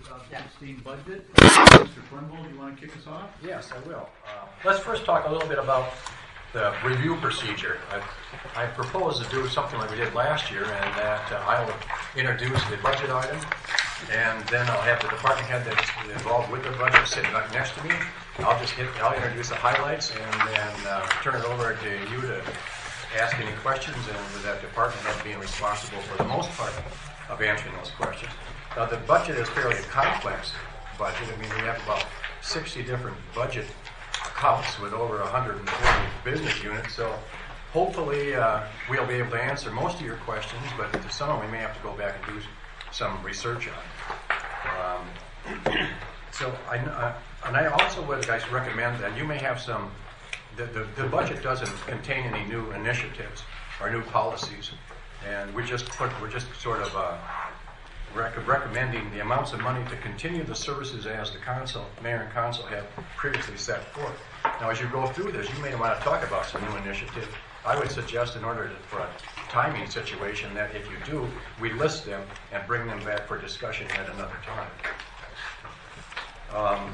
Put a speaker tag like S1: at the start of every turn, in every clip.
S1: 2016 budget. Mr. Turnbull, do you want to kick us off?
S2: Yes, I will. Let's first talk a little bit about the review procedure. I propose to do something like we did last year, and that I will introduce the budget item, and then I'll have the department head that's involved with the budget sitting right next to me. I'll introduce the highlights, and then turn it over to you to ask any questions, and with that department head being responsible for the most part of answering those questions. Now, the budget is fairly complex budget. I mean, we have about 60 different budget accounts with over 140 business units, so hopefully we'll be able to answer most of your questions, but some of them we may have to go back and do some research on. So I also would recommend that you may have some. The budget doesn't contain any new initiatives or new policies, and we're just sort of recommending the amounts of money to continue the services as the mayor and council have previously set forth. Now, as you go through this, you may want to talk about some new initiatives. I would suggest, in order for a timing situation, that if you do, we list them and bring them back for discussion at another time.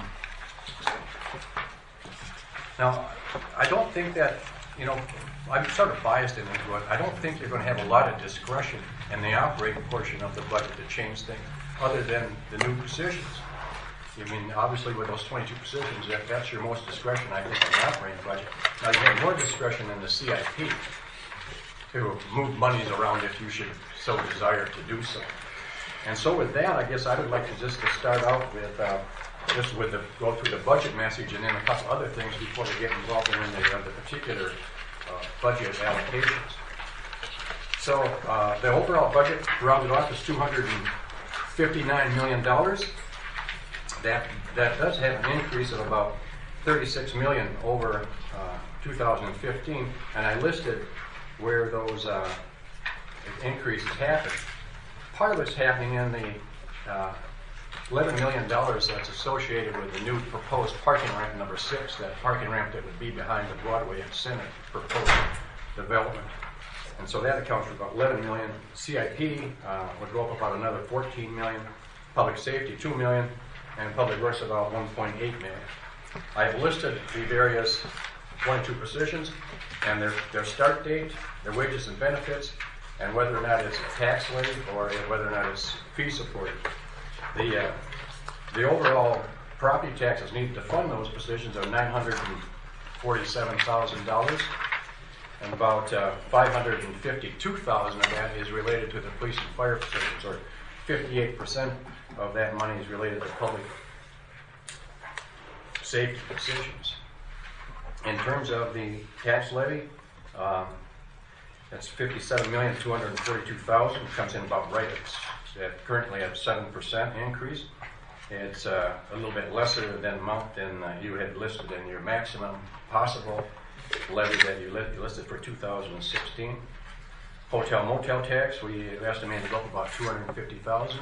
S2: Now, I don't think that, I'm sort of biased into it. I don't think you're going to have a lot of discretion in the operating portion of the budget to change things, other than the new positions. I mean, obviously, with those 22 positions, that's your most discretion, I think, in the operating budget. Now, you have more discretion in the CIP to move monies around if you should so desire to do so. And so with that, I guess I would like to start out with go through the budget message and then a couple other things before we get involved in the particular budget allocations. So the overall budget rounded off is $259 million. That does have an increase of about $36 million over 2015, and I listed where those increases happen. Part of it's happening in the $11 million that's associated with the new proposed parking ramp number 6, that parking ramp that would be behind the Broadway and Senate proposed development. And so that accounts for about $11 million. CIP would go up about another $14 million. Public safety, $2 million. And public works about $1.8 million. I have listed the various 22 positions and their start date, their wages and benefits, and whether or not it's a tax levy or whether or not it's fee supported. The overall property taxes needed to fund those positions are $947,000, and about $552,000 of that is related to the police and fire positions, or 58% of that money is related to public safety positions. In terms of the tax levy, that's $57,242,000. It comes in about right. It's currently at 7% increase. It's a little bit lesser than amount than you had listed in your maximum possible levy that you listed for 2016. Hotel motel tax, we estimated to go up about $250,000.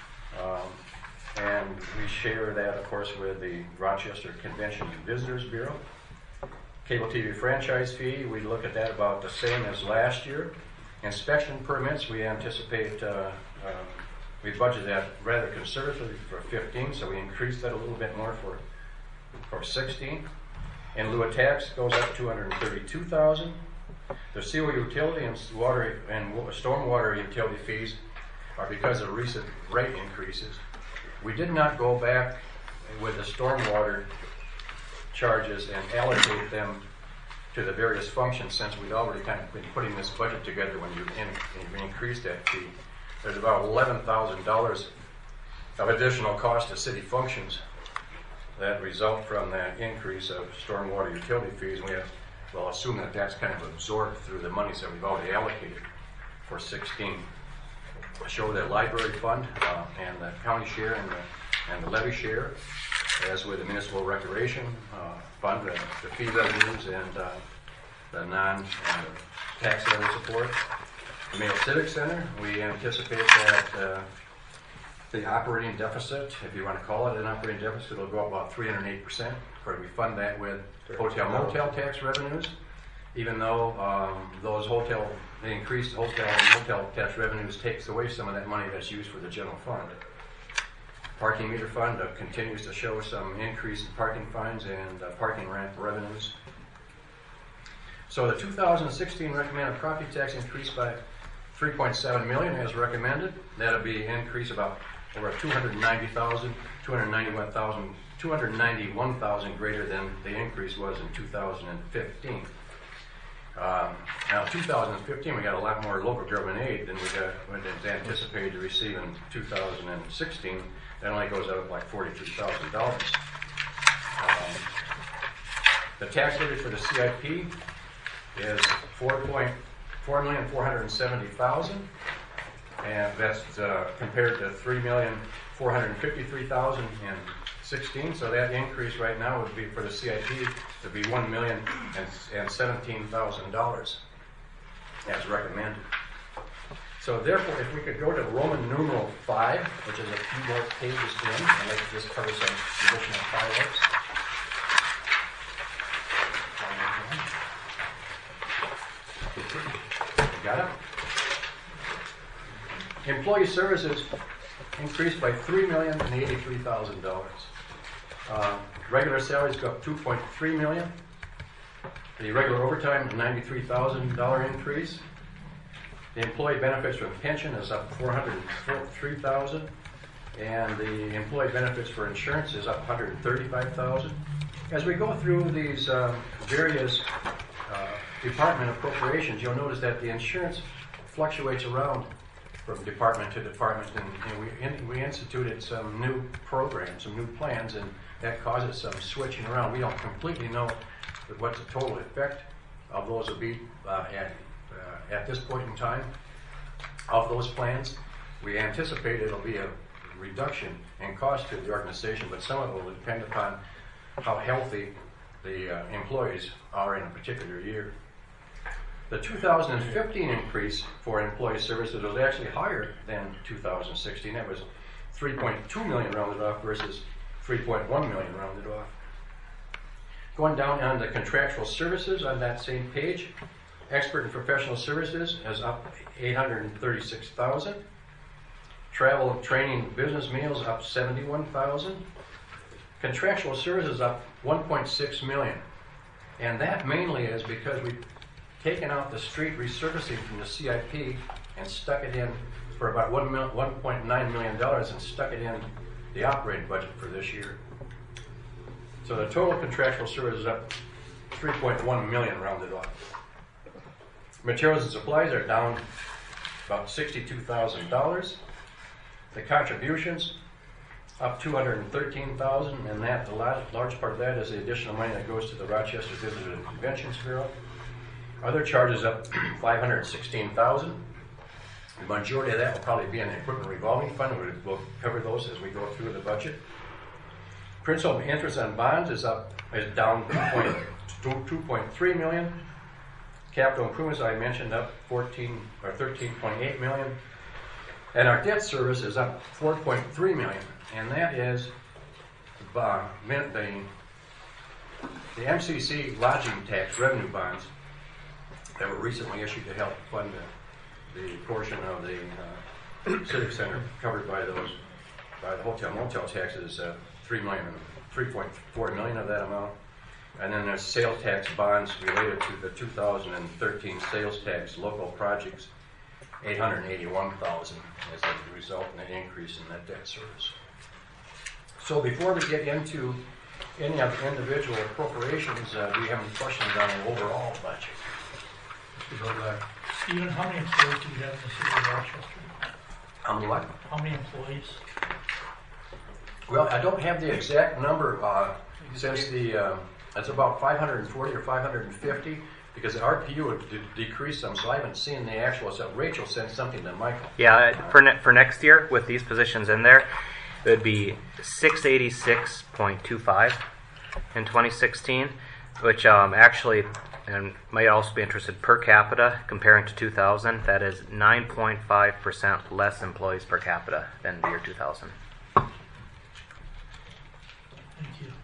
S2: And we share that, of course, with the Rochester Convention and Visitors Bureau. Cable TV franchise fee, we look at that about the same as last year. Inspection permits, we anticipate, we budgeted that rather conservatively for 15, so we increased that a little bit more for 16. In lieu of tax, goes up $232,000. The sewer utility and water and stormwater utility fees are because of recent rate increases. We did not go back with the stormwater charges and allocate them to the various functions, since we'd already kind of been putting this budget together when you increased that fee. There's about $11,000 of additional cost to city functions that result from that increase of stormwater utility fees. We'll assume that that's kind of absorbed through the monies that we've already allocated for 16. I show the library fund and the county share and the levy share, as with the municipal recreation fund, the fee revenues and the non-tax levy support. The Mayo Civic Center, we anticipate that the operating deficit, if you want to call it an operating deficit, will go up about 308%. Where we fund that with hotel motel tax revenues, even though the increased hotel and motel tax revenues takes away some of that money that's used for the general fund. Parking meter fund continues to show some increase in parking fines and parking ramp revenues. So the 2016 recommended property tax increased by $3.7 million as recommended. That'll be an increase about over 291,000 greater than the increase was in 2015. Now, 2015, we got a lot more local government aid than we anticipated to receive in 2016. That only goes up like $42,000. The tax levy for the CIP is $4,470,000, and that's compared to $3,453,000 in 16. So that increase right now would be for the CIP to be $1,017,000 as recommended. So therefore, if we could go to Roman numeral 5, which is a few more pages in, I'd like to just cover some additional highlights. Got it? Employee services increased by $3,083,000. Regular salaries go up $2.3 million. The regular overtime, $93,000 increase. The employee benefits from pension is up $403,000, and the employee benefits for insurance is up $135,000. As we go through these various department appropriations, you'll notice that the insurance fluctuates around from department to department, and we instituted some new programs, some new plans, and that causes some switching around. We don't completely know what the total effect of those will be at this point in time of those plans. We anticipate it'll be a reduction in cost to the organization, but some of it will depend upon how healthy the employees are in a particular year. The 2015 increase for employee services was actually higher than 2016. That was $3.2 million rounded off versus $3.1 million rounded off. Going down on the contractual services on that same page, expert and professional services is up $836,000. Travel, training, business meals up $71,000. Contractual services up $1.6 million. And that mainly is because we've taken out the street resurfacing from the CIP and stuck it in for about $1.9 million and stuck it in the operating budget for this year. So the total contractual service is up $3.1 million rounded off. Materials and supplies are down about $62,000. The contributions up $213,000, and that the large part of that is the additional money that goes to the Rochester Visitor and Conventions Bureau. Other charges up $516,000. The majority of that will probably be in the equipment revolving fund. We'll cover those as we go through the budget. Principal interest on bonds is down $2.3 million. Capital improvements, I mentioned, up $13.8 million. And our debt service is up $4.3 million. And that is the MCC lodging tax revenue bonds that were recently issued to help fund the portion of the civic center covered by the hotel motel taxes, $3.4 million of that amount. And then there's sales tax bonds related to the 2013 sales tax local projects, $881,000 as a result in an increase in that debt service. So before we get into any of the individual appropriations, do you have any questions on the overall budget?
S3: Stephen, how many employees do you have in the city of Rochester?
S2: How many what?
S3: How many employees?
S2: Well, I don't have the exact number since it's about 540 or 550 because the RPU would decrease some, so I haven't seen the actual. So Rachel sent something to Michael.
S4: Yeah, for next year with these positions in there, it would be 686.25 in 2016, which actually, and might also be interested per capita comparing to 2000. That is 9.5% less employees per capita than the year 2000.
S3: Thank you.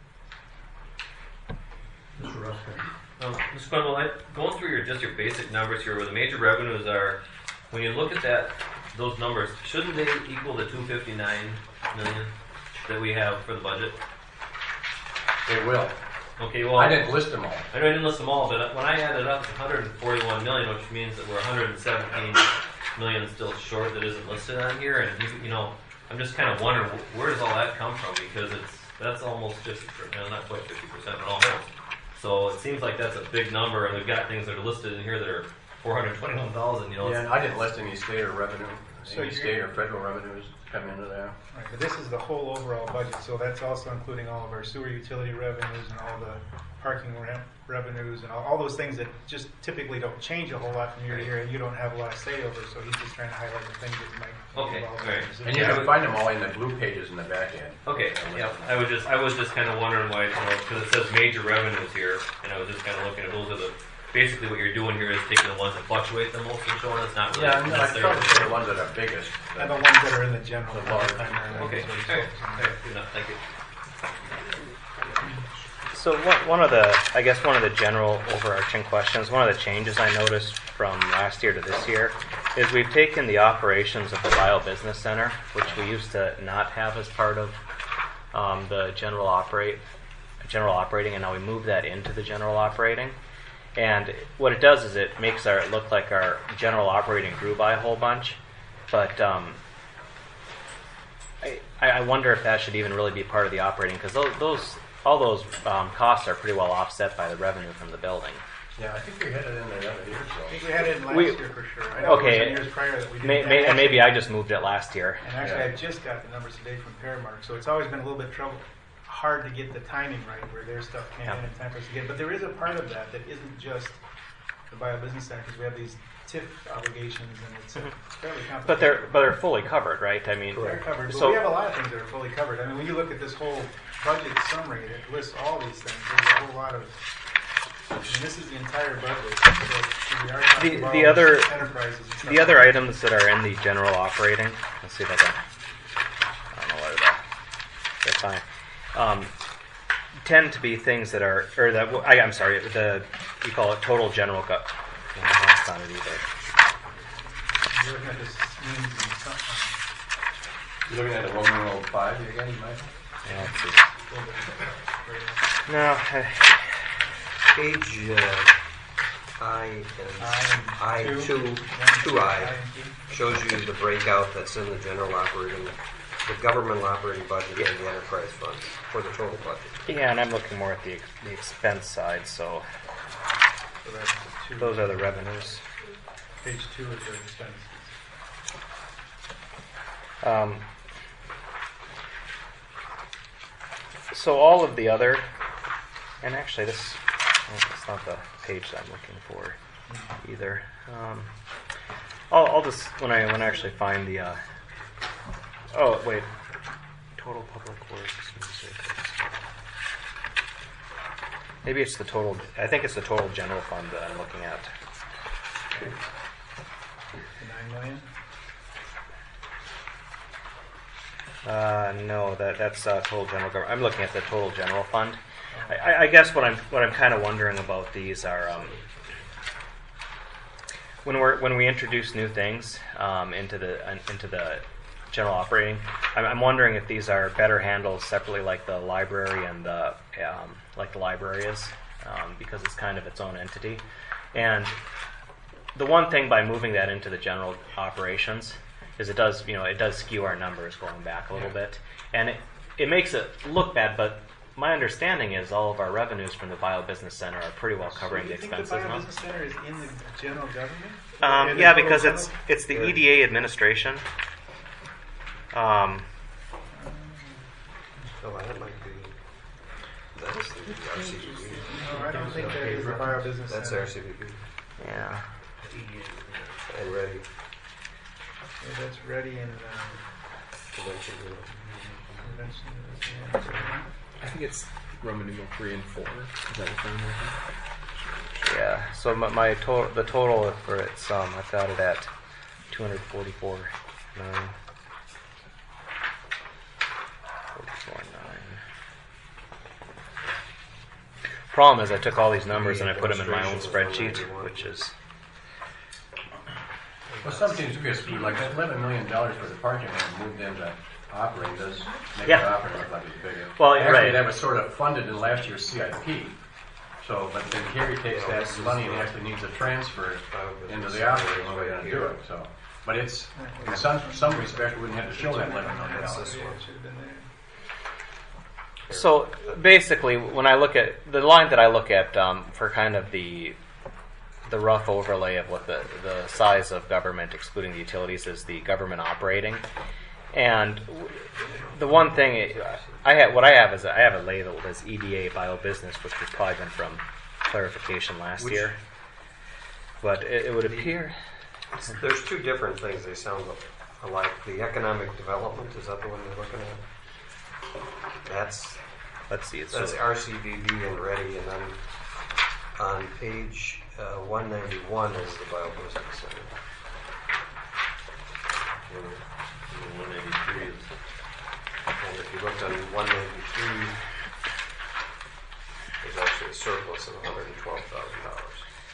S1: Mr. Ruska.
S5: Mr. Quenville, going through your basic numbers here, where the major revenues are, when you look at those numbers, shouldn't they equal the $259 million? that we have for the budget?
S2: They will.
S5: Okay, well,
S2: I didn't list them all.
S5: I know I didn't list them all, but when I added up, it's 141 million, which means that we're 117 million still short that isn't listed on here. And you know, I'm just kind of wondering where does all that come from, because that's almost 50%, not quite 50%, but almost. So it seems like that's a big number, and we've got things that are listed in here that are 421,000. You know,
S2: Yeah, and I didn't list any state or revenue,
S6: So
S2: any
S6: you're-
S2: state or federal revenues come into there.
S6: Right, but this is the whole overall budget, so that's also including all of our sewer utility revenues and all the parking ramp revenues and all those things that just typically don't change a whole lot from year to year, and you don't have a lot of say over, so he's just trying to highlight the things that might be
S5: Okay,
S6: involved.
S5: all right.
S2: And you can find them all in the blue pages in the back end.
S5: okay, yeah. I was just kind of wondering why, you know, because it says major revenues here, and I was just kind of looking at those are the. Basically, what you're doing here is taking the ones that fluctuate the most and showing. It's not really
S2: Yeah, and I try
S5: necessarily.
S2: to say the ones that are biggest.
S6: And the ones that are in the general
S2: The
S6: fund
S2: large.
S6: primarily.
S5: Okay,
S6: is what he's
S5: all right,
S6: focusing on.
S5: all right, good enough. Thank you.
S4: So one of the general overarching questions, one of the changes I noticed from last year to this year is we've taken the operations of the Bio Business Center, which we used to not have as part of the general operating, and now we move that into the general operating. And what it does is it makes it look like our general operating grew by a whole bunch, but I wonder if that should even really be part of the operating, because all those costs are pretty well offset by the revenue from the building.
S2: Yeah, I think we had it in there the other year,
S6: I think we had it in last
S4: We-
S6: year for sure. I know
S4: okay.
S6: it was in years prior that we didn't have
S4: And maybe I just moved it last year.
S6: And actually,
S2: Yeah.
S6: I just got the numbers today from Paramark, so it's always been a little bit hard to get the timing right where their stuff came
S4: Yeah.
S6: in time for us to get. But there is a part of that that isn't just the Bio Business Center, because we have these TIF obligations, and it's fairly complicated.
S4: But they're fully covered, right? I mean,
S6: They're covered. But
S4: so
S6: we have a lot of things that are fully covered. I mean, when you look at this whole budget summary that lists all these things, there's a whole lot of. I mean, this is the entire budget. So we are talking about
S4: the other
S6: enterprises. And stuff.
S4: the other items that are in the general operating. Let's see if I can. I don't know whether they're fine. Tend to be things that are, or that I'm sorry, you call it total general gut. No, that's not it either.
S6: You're looking at this means and something.
S2: You're looking at the 1105 again, Mike?
S4: Yeah, let's see.
S6: A little bit right now.
S4: No,
S7: Page I
S6: Two.
S7: two I shows you the breakout that's in the general operating, the governmental operating budget and the enterprise funds for the total budget.
S4: yeah, and I'm looking more at the expense side. So
S6: So that's the two.
S4: those are the revenues.
S6: Page 2 is the expenses.
S4: So all of the other, and actually this, it's not the page that I'm looking for either. I'll just when I actually find the. Oh wait, total public works music. Maybe it's the total. I think it's the total general fund that I'm looking at.
S6: The 9 million?
S4: No, that's total general government. I'm looking at the total general fund. I guess what I'm kind of wondering about these are when we introduce new things into the general operating. I'm wondering if these are better handled separately, like the library and the like the library is, because it's kind of its own entity. And the one thing by moving that into the general operations is it does skew our numbers going back a little bit, and it makes it look bad. But my understanding is all of our revenues from the Bio Business Center are pretty well covering the expenses
S6: So you think the
S4: now.
S6: Bio Business Center is in the general government? In the
S4: Yeah,
S6: total
S4: because
S6: general?
S4: it's the EDA administration.
S7: Oh, that might be, that's the RCBB.
S6: No, I don't think that is the Bio Business
S7: That's
S6: Center.
S7: RCBB.
S4: Yeah.
S7: And ready.
S6: Yeah, that's ready in
S7: Convention Room.
S6: convention.
S8: I think it's Roman numeral 3 and 4. Is that what I'm looking?
S4: Yeah. So my the total for it's I've got it at 244 million. 44.9. Problem is, I took all these numbers and I put them in my own spreadsheet, which is
S2: Well, some things we like that $11 million for the parking lot moved into operating does make
S4: Yeah.
S2: it operating.
S4: Well,
S2: Actually,
S4: right.
S2: that was sort of funded in last year's CIP. So, but then Kerry takes
S7: Yeah,
S2: that
S7: this is
S2: money and
S7: the-
S2: actually needs to transfer it
S7: Biobusiness
S2: into the
S7: center
S2: operating
S7: is
S2: when we're
S7: right
S2: going to
S7: here.
S2: do it. So, but it's in some respect we wouldn't have to show that $11 million.
S7: That's this
S6: Yeah,
S7: one.
S6: it should have been there.
S4: So basically, when I look at the line that I look at for kind of the rough overlay of what the size of government, excluding the utilities, is the government operating. And the one thing I have a labeled as EDA Biobusiness, which has probably been from clarification last year. But it would appear.
S7: There's two different things. They sound alike. The economic development, is that the one you're looking at?
S4: Let's see. It's
S7: That's RCVB and Ready, and then on page 191 is the Biobusiness Center.
S5: 183 is.
S7: And if you looked on 193, there's actually a surplus of $112,000.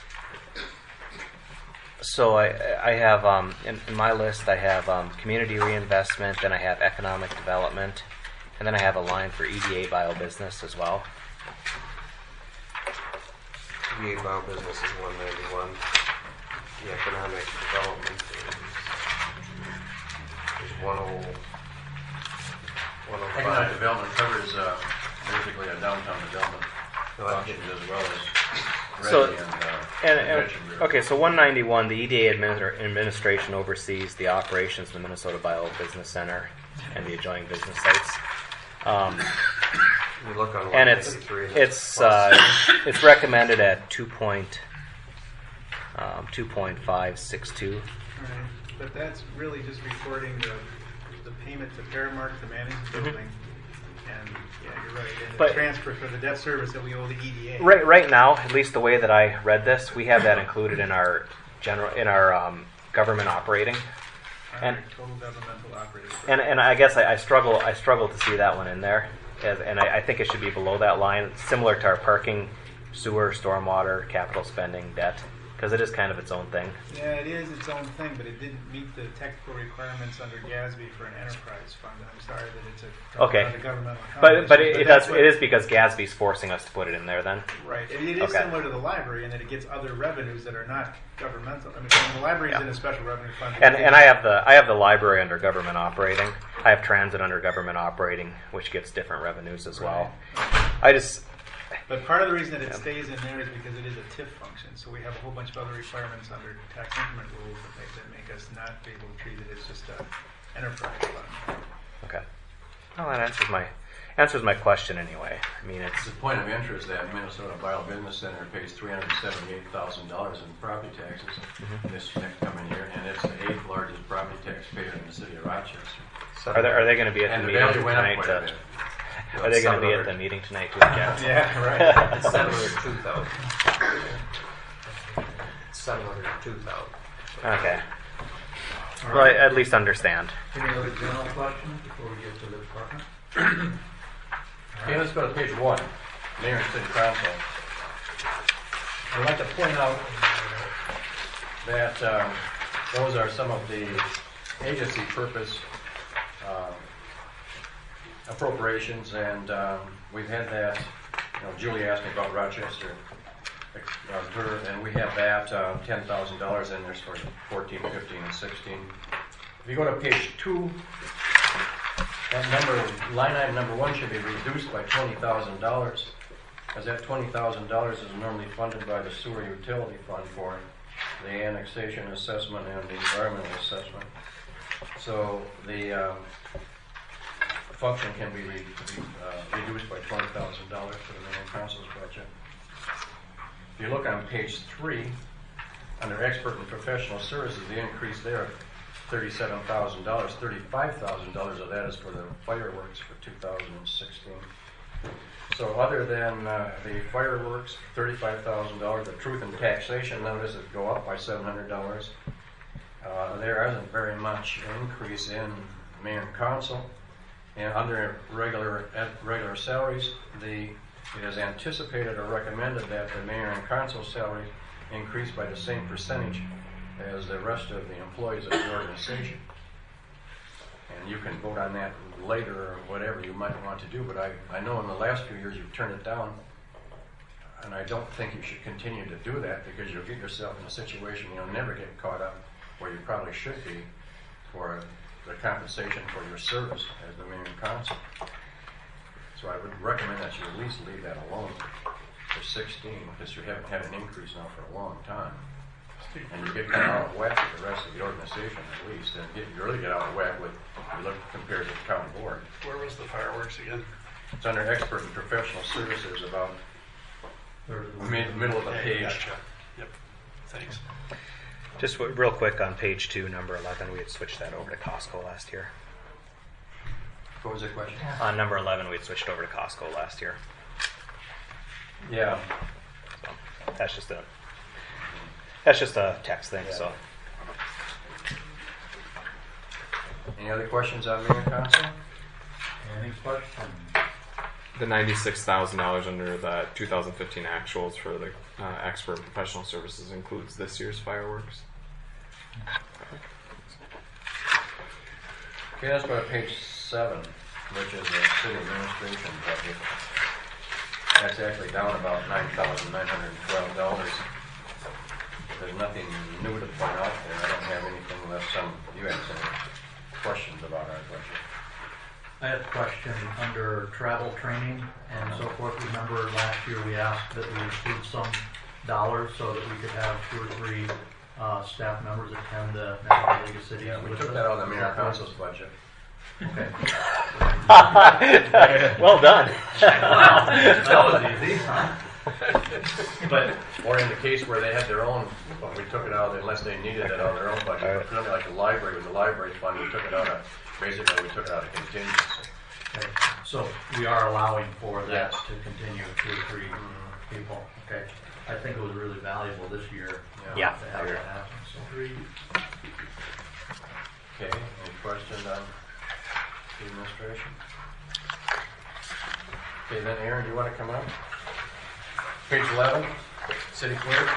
S4: So I have in my list I have community reinvestment, then I have economic development, and then I have a line for EDA Biobusiness as well.
S7: VA Biobusiness is 191. The economic development is 105.
S2: Economic development covers basically a downtown development
S7: No, I
S2: functions as well as
S4: So-
S2: Ready and
S4: And
S2: Convention Bureau.
S4: okay, so 191, the EDA administration oversees the operations of the Minnesota Biobusiness Center and the adjoining business sites.
S7: You look on
S4: And
S7: 193.
S4: it's recommended at 2.562.
S6: Right. But that's really just recording the payment to Paramark to manage the building. And yeah, you're right. And the
S4: But-
S6: transfer for the debt service that we owe the EDA.
S4: Right now, at least the way that I read this, we have that included in our government operating. and-
S6: Total governmental operating.
S4: And I guess I struggle to see that one in there, and I think it should be below that line, similar to our parking, sewer, stormwater, capital spending, debt, because it is kind of its own thing.
S6: Yeah, it is its own thing, but it didn't meet the technical requirements under GASB for an enterprise fund. And I'm sorry that it's
S4: Okay.
S6: not a governmental
S4: But
S6: accomplishment,
S4: it
S6: that's
S4: does.
S6: what-
S4: It is because GASB's forcing us to put it in there. Then
S6: Right. It is
S4: Okay.
S6: similar to the library in that it gets other revenues that are not governmental. I mean, the library is
S4: Yeah.
S6: in a special revenue fund.
S4: and I have the library under government operating. I have transit under government operating, which gets different revenues as well.
S6: But part of the reason that it stays in there is because it is a TIF function. So we have a whole bunch of other requirements under tax increment rules that make us not be able to treat it as just an enterprise fund.
S4: Okay. Well, that answers my question anyway. I mean,
S2: It's a point of interest that Minnesota Biobusiness Center pays $378,000 in property taxes this next coming year, and it's the 8th largest property taxpayer in the city of Rochester.
S4: are they going to be at
S2: And
S4: the
S2: the
S4: meeting
S2: value went up
S4: tonight?
S2: quite a bit.
S4: Are they going to be at the meeting tonight too? Jeff?
S6: Yeah, right.
S7: It's 702,000. 702,000.
S4: Okay. Well, I at least understand.
S1: Any other general questions before we get to the department?
S2: Okay, let's go to page 1, Mayor and City Council. I'd like to point out that those are some of the agency purpose appropriations, and we've had that. Julie asked me about Rochester, and we have that $10,000 in there for 14, 15, and 16. If you go to page 2, that line item number 1 should be reduced by $20,000, because that $20,000 is normally funded by the sewer utility fund for the annexation assessment and the environmental assessment. So the function can be reduced by $20,000 for the mayor and council's budget. If you look on page 3, under expert and professional services, the increase there of $37,000, $35,000 of that is for the fireworks for 2016. So other than the fireworks, $35,000, the truth and taxation notices go up by $700. There isn't very much increase in mayor and council. And under regular salaries, it is anticipated or recommended that the mayor and council salary increase by the same percentage as the rest of the employees of the organization. And you can vote on that later or whatever you might want to do, but I know in the last few years you've turned it down, and I don't think you should continue to do that because you'll get yourself in a situation you'll never get caught up where you probably should be for the compensation for your service as the mayor and council. So I would recommend that you at least leave that alone for 16 because you haven't had an increase now for a long time. And you get kind of out of whack with the rest of the organization at least, and you really get out of whack with you look compared to the county board.
S9: Where was the fireworks again?
S2: It's under expert and professional services about middle of the
S9: Okay,
S2: page.
S9: Gotcha. Yep. Thanks.
S4: Just real quick on page 2, number 11, we had switched that over to Costco last year.
S2: What was the question?
S4: On number 11, we had switched over to Costco last year.
S2: Yeah.
S4: So that's just a text thing.
S2: Yeah.
S4: So
S2: Any other questions on mayor and council?
S1: Any questions?
S8: The $96,000 under the 2015 actuals for the expert and professional services includes this year's fireworks.
S2: Okay, let's go to page 7, which is the city administration budget. That's actually down about $9,912. There's nothing new to point out there. I don't have anything unless you have some questions about our budget.
S1: I had a question under travel training and so forth. Remember last year we asked that we include some dollars so that we could have 2 or 3 staff members attend the National League of Cities.
S2: Yeah, we
S1: with
S2: took
S1: us.
S2: that out of the mayor and council's budget.
S1: Okay.
S4: well done.
S1: Wow, that was easy, huh? But
S2: Or in the case where they had their own, but we took it out unless they needed it out of their own budget. It's really like the library, with the library fund, we took it out of, basically we took it out of contingency.
S1: okay. So we are allowing for that
S2: Yes.
S1: to continue 2 or 3 people. Okay. I think it was really valuable this year.
S4: Yeah.
S1: To have that happen. So
S2: Okay, any questions on the administration? Okay, then Aaron, do you want to come up? Page 11, city clerk.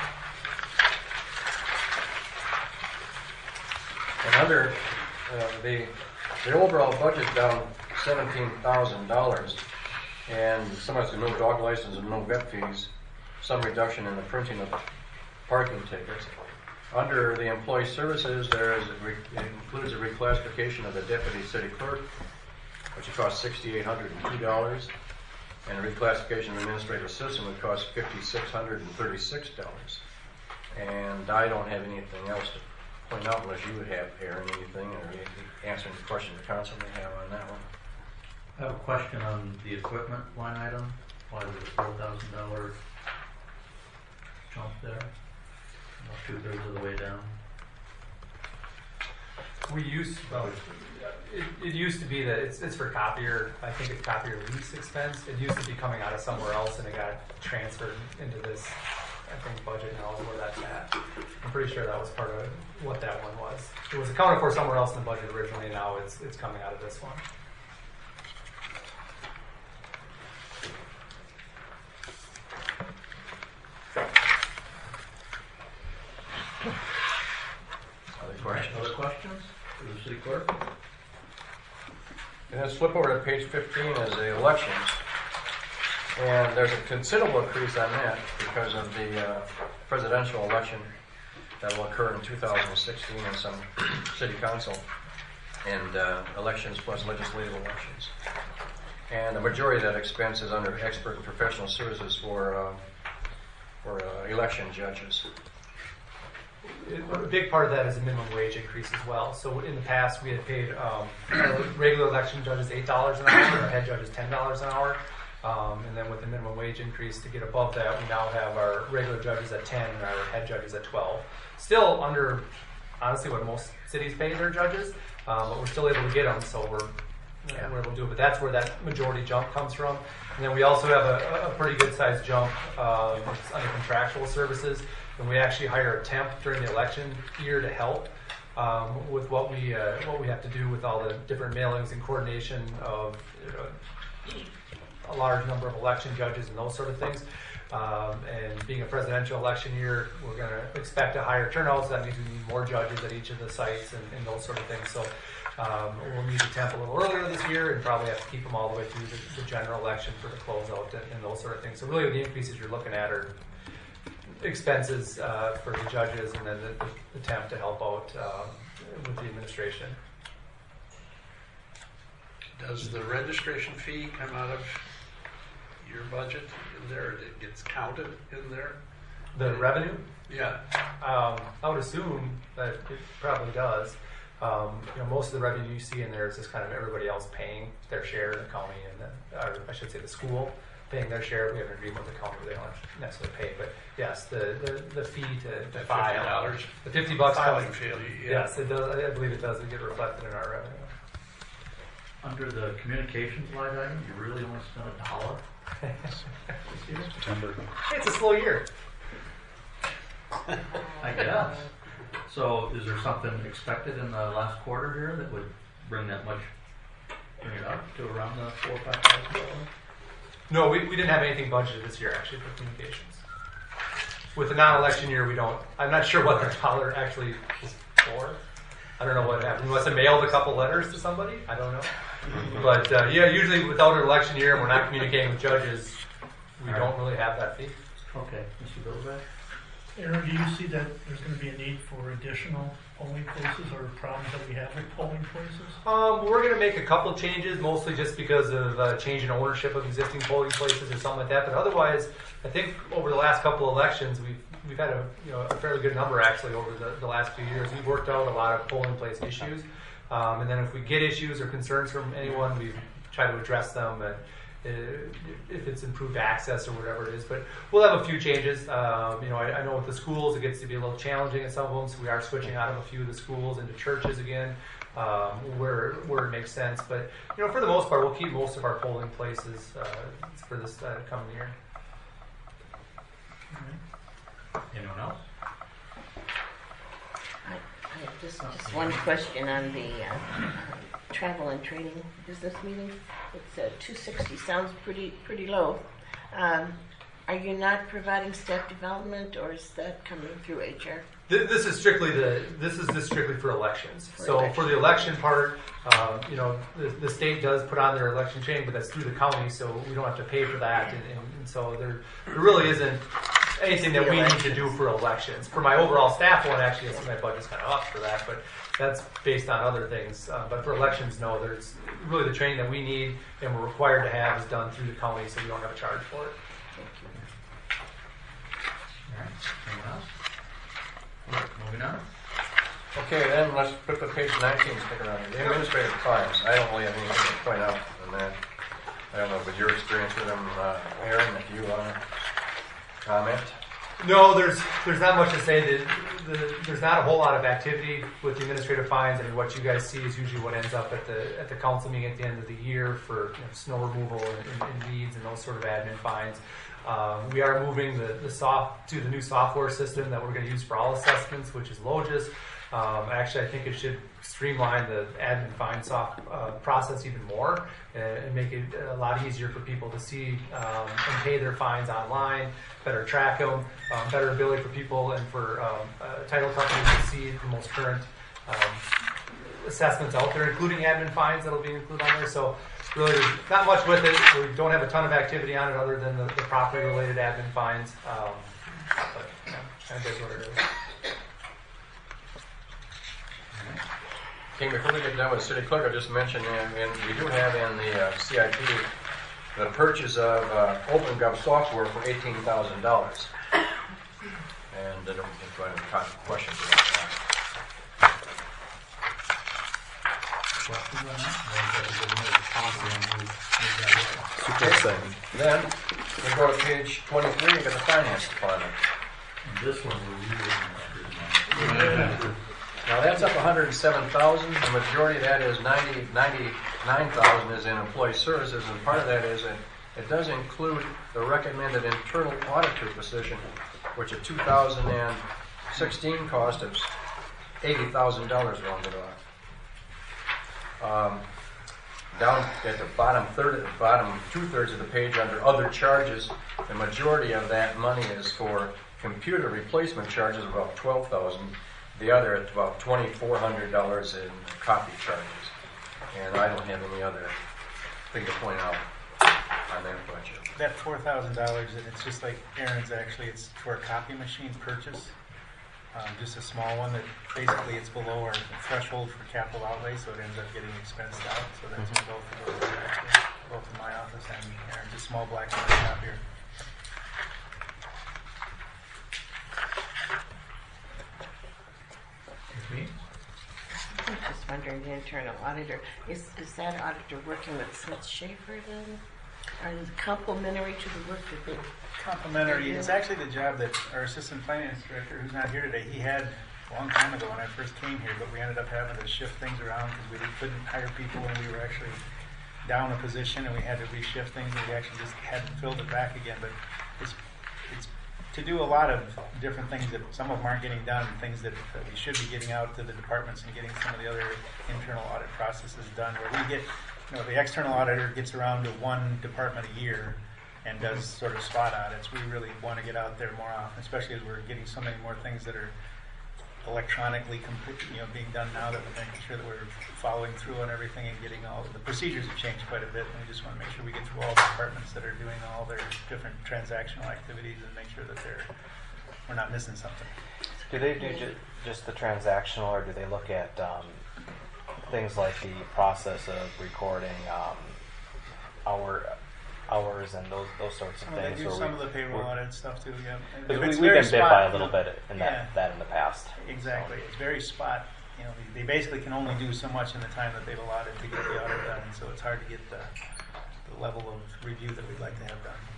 S2: And under the overall budget down $17,000, and some of it's no dog license and no vet fees, some reduction in the printing of parking tickets. Under the employee services, it includes a reclassification of the deputy city clerk, which costs $6,802, and a reclassification of the administrative assistant would cost $5,636. And I don't have anything else to point out unless you have, Aaron, anything, or answering the question the council may have on that one.
S1: I have a question on the equipment line item. Why was it $4,000 jump there? About 2/3 of the way down.
S10: We used, it used to be that it's for copier, I think it's copier lease expense. It used to be coming out of somewhere else and it got transferred into this, I think, budget now is where that's at. I'm pretty sure that was part of what that one was. It was accounted for somewhere else in the budget originally, and now it's coming out of this one.
S1: Other questions for the city clerk?
S2: And let's flip over to page 15 as the elections. And there's a considerable increase on that because of the presidential election that will occur in 2016 and some city council and elections plus legislative elections. And the majority of that expense is under expert and professional services for election judges.
S10: A big part of that is a minimum wage increase as well. So in the past, we had paid regular election judges $8 an hour, our head judges $10 an hour. And then with the minimum wage increase to get above that, we now have our regular judges at 10 and our head judges at 12. Still under, honestly, what most cities pay their judges, but we're still able to get them, so we're able to do it. But that's where that majority jump comes from. And then we also have a pretty good sized jump under contractual services. And we actually hire a temp during the election year to help with what we have to do with all the different mailings and coordination of a large number of election judges and those sort of things. And being a presidential election year, we're going to expect a higher turnout, so that means we need more judges at each of the sites and those sort of things. So we'll need the temp a little earlier this year and probably have to keep them all the way through the general election for the closeout and those sort of things. So really the increases you're looking at are expenses for the judges and then the temp to help out with the administration.
S9: Does the registration fee come out of your budget in there? It gets counted in there?
S10: The revenue?
S9: Yeah.
S10: I would assume that it probably does. Most of the revenue you see in there is just kind of everybody else paying their share, the county and or I should say the school paying their share. We have an agreement with the county where they don't necessarily pay, but yes, the fee to file,
S9: $50.
S10: the $50
S9: Filing
S10: comes.
S9: fee. Yeah.
S10: Yes, it does. I believe it does. It get reflected in our revenue.
S1: Under the communications line item, you really only spent $1 this year?
S6: September.
S10: It's a slow year.
S1: I guess. So is there something expected in the last quarter here that would bring it up to around the $4,000 or $5,000?
S10: No, we didn't have anything budgeted this year actually for communications. With the non-election year, we don't. I'm not sure what the dollar actually is for. I don't know what happened. We must have mailed a couple letters to somebody. I don't know. But usually without an election year and we're not communicating with judges, we don't really have that fee.
S1: Okay, Mr. Billback?
S3: Aaron, do you see that there's going to be a need for additional polling places or problems that we have with polling places?
S10: We're going to make a couple changes, mostly just because of change in ownership of existing polling places or something like that. But otherwise, I think over the last couple of elections, we've had a fairly good number actually over the last few years. We've worked out a lot of polling place issues, and then if we get issues or concerns from anyone, we try to address them. And if it's improved access or whatever it is, but we'll have a few changes. I know with the schools it gets to be a little challenging at some of them, so we are switching out of a few of the schools into churches again, where it makes sense. But for the most part, we'll keep most of our polling places for this coming year.
S1: Anyone else?
S11: I have just one question on the travel and training business meeting. It's 260. Sounds pretty low. Are you not providing staff development, or is that coming through HR?
S10: This is strictly for elections. For the election part, the state does put on their election training, but that's through the county, so we don't have to pay for that, and so there really isn't anything that we need to do for elections. For my overall staff one, actually, I think my budget's kind of up for that, but that's based on other things. But for elections, no, there's really the training that we need and we're required to have is done through the county, so we don't have a charge for it.
S1: All right. Anyone else? Moving on.
S2: Okay, then let's flip to page 19, stick around here. The administrative fines. I don't really have anything to point out on that. I don't know, but your experience with them, Aaron, if you want to comment?
S10: No, there's not much to say. There's not a whole lot of activity with the administrative fines. I mean, what you guys see is usually what ends up at the council meeting at the end of the year for snow removal and weeds and those sort of admin fines. We are moving to the new software system that we're going to use for all assessments, which is Logis. Actually, I think it should streamline the admin fine process even more and make it a lot easier for people to see and pay their fines online, better track them, better ability for people and for title companies to see the most current assessments out there, including admin fines that'll be included on there. So really, there's not much with it. We don't have a ton of activity on it other than the property-related admin fines. But kind of is what it is.
S2: King, before we get done with the city clerk, I just mentioned, and we do have in the CIP the purchase of OpenGov software for $18,000. And I don't think I have questions about that.
S1: Questions on that?
S8: Super exciting.
S2: Then we go to page 23, you got the finance department.
S1: And this one we're really
S2: Now that's up 107,000. The majority of that is 99,000 is in employee services, and part of that is it does include the recommended internal auditor position, which a 2016 cost of $80,000 rounded off. down at the bottom two-thirds of the page under other charges, the majority of that money is for computer replacement charges, about $12,000. The other at about $2,400 in copy charges. And I don't have any other thing to point out on that budget.
S6: That $4,000, and it's just like Aaron's actually, it's for a copy machine purchase. Just a small one that basically it's below our threshold for capital outlay, so it ends up getting expensed out. So that's in both of those, actually, both in my office and Aaron's. A small black and white copier.
S11: I'm just wondering, the internal auditor, is that auditor working with Smith Schaefer then? Are they complementary to the work that they...
S6: Complimentary. It's actually the job that our assistant finance director, who's not here today, he had a long time ago when I first came here, but we ended up having to shift things around because we couldn't hire people and we were actually down a position and we had to reshift things and we actually just hadn't filled it back again. But it's to do a lot of different things that some of them aren't getting done, things that we should be getting out to the departments and getting some of the other internal audit processes done where we get, the external auditor gets around to one department a year and does sort of spot audits. We really want to get out there more often, especially as we're getting so many more things that are electronically being done now, that we're making sure that we're following through on everything and getting all the procedures have changed quite a bit, and we just want to make sure we get through all the departments that are doing all their different transactional activities and make sure that we're not missing something.
S4: Do they do just the transactional, or do they look at things like the process of recording hours and those sorts of things?
S6: They do some of the payroll audit stuff too, yeah.
S4: We've been bit by a little bit in that in the past.
S6: Exactly. It's very spot. They basically can only do so much in the time that they've allotted to get the audit done, and so it's hard to get the level of review that we'd like to have done.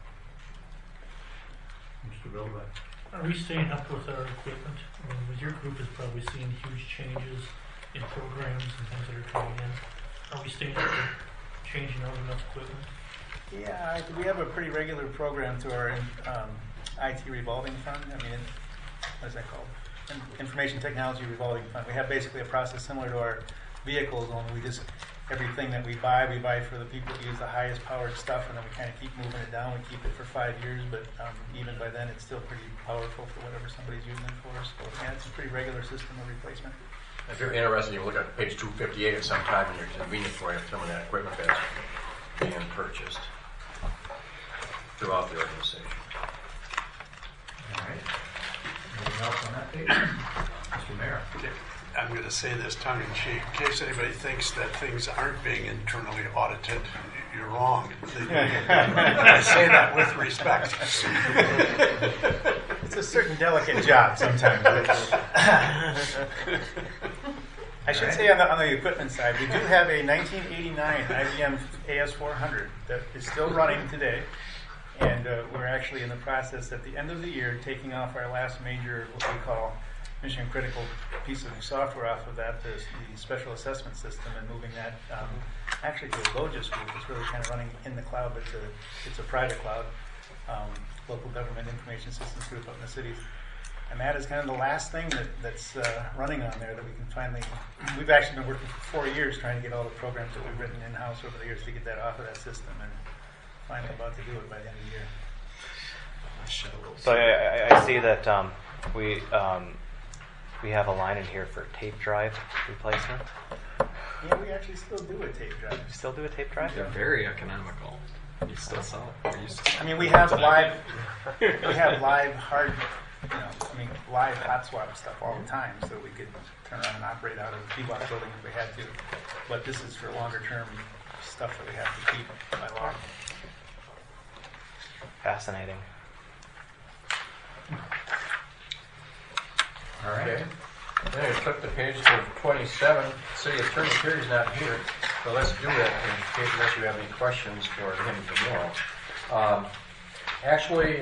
S1: Mr. Bilbeck.
S3: Are we staying up with our equipment? Your group is probably seeing huge changes in programs and things that are coming in. Are we staying up with changing out enough equipment?
S6: Yeah, we have a pretty regular program to our IT revolving fund. What is that called? Information Technology Revolving Fund. We have basically a process similar to our vehicles, only everything that we buy for the people who use the highest powered stuff, and then we kind of keep moving it down. We keep it for 5 years, but even by then it's still pretty powerful for whatever somebody's using it for. So yeah, it's a pretty regular system of replacement.
S2: If you're interested, you can look at page 258 at some time in your convenience for you, some of that equipment that's being purchased throughout the organization.
S1: All right. Anything else on that page? Mr. Mayor.
S9: I'm going to say this tongue-in-cheek. In case anybody thinks that things aren't being internally audited, you're wrong. I say that with respect.
S6: It's a certain delicate job sometimes. I should say on the equipment side, we do have a 1989 IBM AS400 that is still running today. And we're actually in the process at the end of the year taking off our last major, what we call mission critical piece of software off of that, the special assessment system, and moving that actually to a Logis group. It's really kind of running in the cloud, but it's a private cloud, local government information systems group up in the cities. And that is kind of the last thing that's running on there that we can finally. We've actually been working for 4 years trying to get all the programs that we've written in-house over the years to get that off of that system, and finally about to do it by the end of the year.
S4: So I see that we have a line in here for tape drive replacement.
S6: Yeah, we actually still do a tape drive.
S4: You still do a tape drive?
S8: They're very economical. You still sell it. Or used to sell
S6: we have live hard, live hot swap stuff all the time, so we could turn around and operate out of the P-Block building if we had to. But this is for longer term stuff that we have to keep by law.
S4: Fascinating.
S1: All right.
S2: Okay. Then I flip the page to 27. City Attorney Terry's not here, so let's do that in case unless you have any questions for him tomorrow. Actually,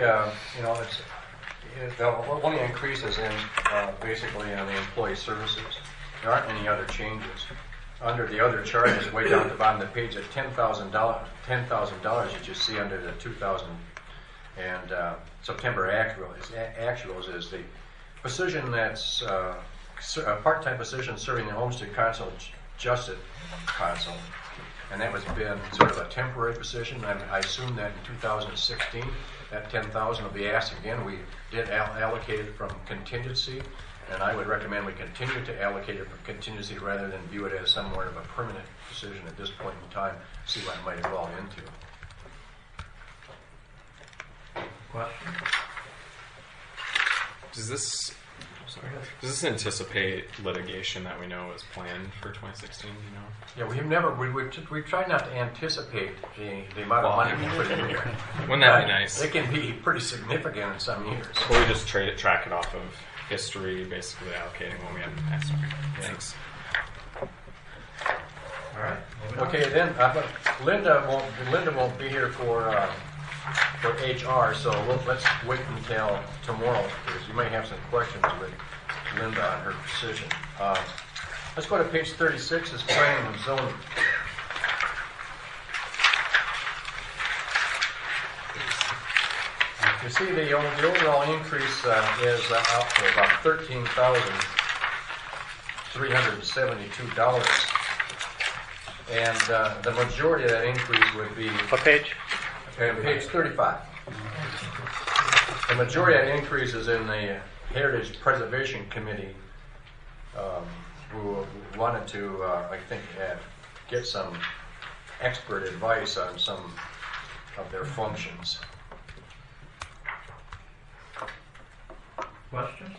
S2: the only increases in basically on the employee services. There aren't any other changes. Under the other charges, way down at the bottom of the page, at $10,000 that you see under the 2000 and September actuals is the position that's a part-time position serving the Homestead Council Justice Council and that was been sort of a temporary position. I assume that in 2016, that 10,000 will be asked again. We did allocate it from contingency, and I would recommend we continue to allocate it from contingency rather than view it as somewhat of a permanent decision at this point in time, see what it might evolve into.
S1: Question?
S8: Does this anticipate litigation that we know is planned for 2016? You know?
S2: Yeah, we try not to anticipate the amount of money we put in here.
S8: Wouldn't that be nice?
S2: It can be pretty significant in some years.
S8: Or we just track it off of history, basically allocating when we have an estimate. Thanks.
S1: All right. moving on.
S2: Okay, then Linda won't be here for HR, so let's wait until tomorrow because you may have some questions with Linda on her decision. Let's go to page 36. Is planning and zoning. You see the overall increase is out to about $13,372. And the majority of that increase would be...
S4: What page?
S2: Page 35. The majority of that increase is in the Heritage Preservation Committee, who wanted to, I think, get some expert advice on some of their functions.
S1: Questions?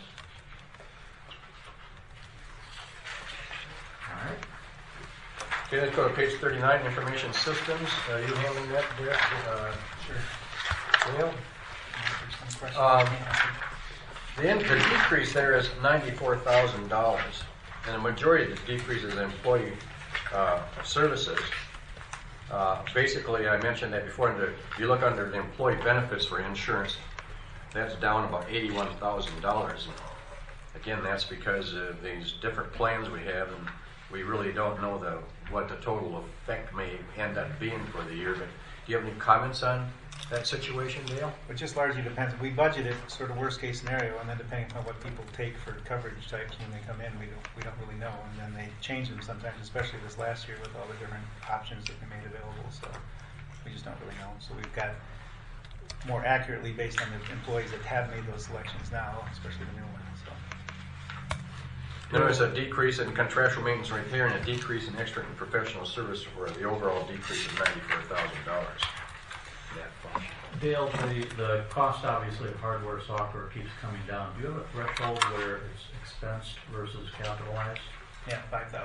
S1: All right.
S2: Okay, let's go to page 39, Information Systems. Are you handling that,
S6: Sure.
S2: Dale?
S6: Some questions.
S2: The decrease there is $94,000, and the majority of the decrease is in employee services. Basically, I mentioned that before. If you look under the employee benefits for insurance, that's down about $81,000. Again, that's because of these different plans we have, and we really don't know what the total effect may end up being for the year. But do you have any comments on that situation, Dale?
S6: It just largely depends. We budget it sort of worst case scenario, and then depending on what people take for coverage types when they come in, we don't really know. And then they change them sometimes, especially this last year with all the different options that we made available. So we just don't really know. So we've got more accurately based on the employees that have made those selections now, especially the new ones. So.
S2: There's a decrease in contractual maintenance right there, and a decrease in extra and professional service for the overall decrease of $94,000. That function.
S1: Dale, the cost obviously of hardware, software keeps coming down. Do you have a threshold where it's expensed versus capitalized?
S6: Yeah, $5,000.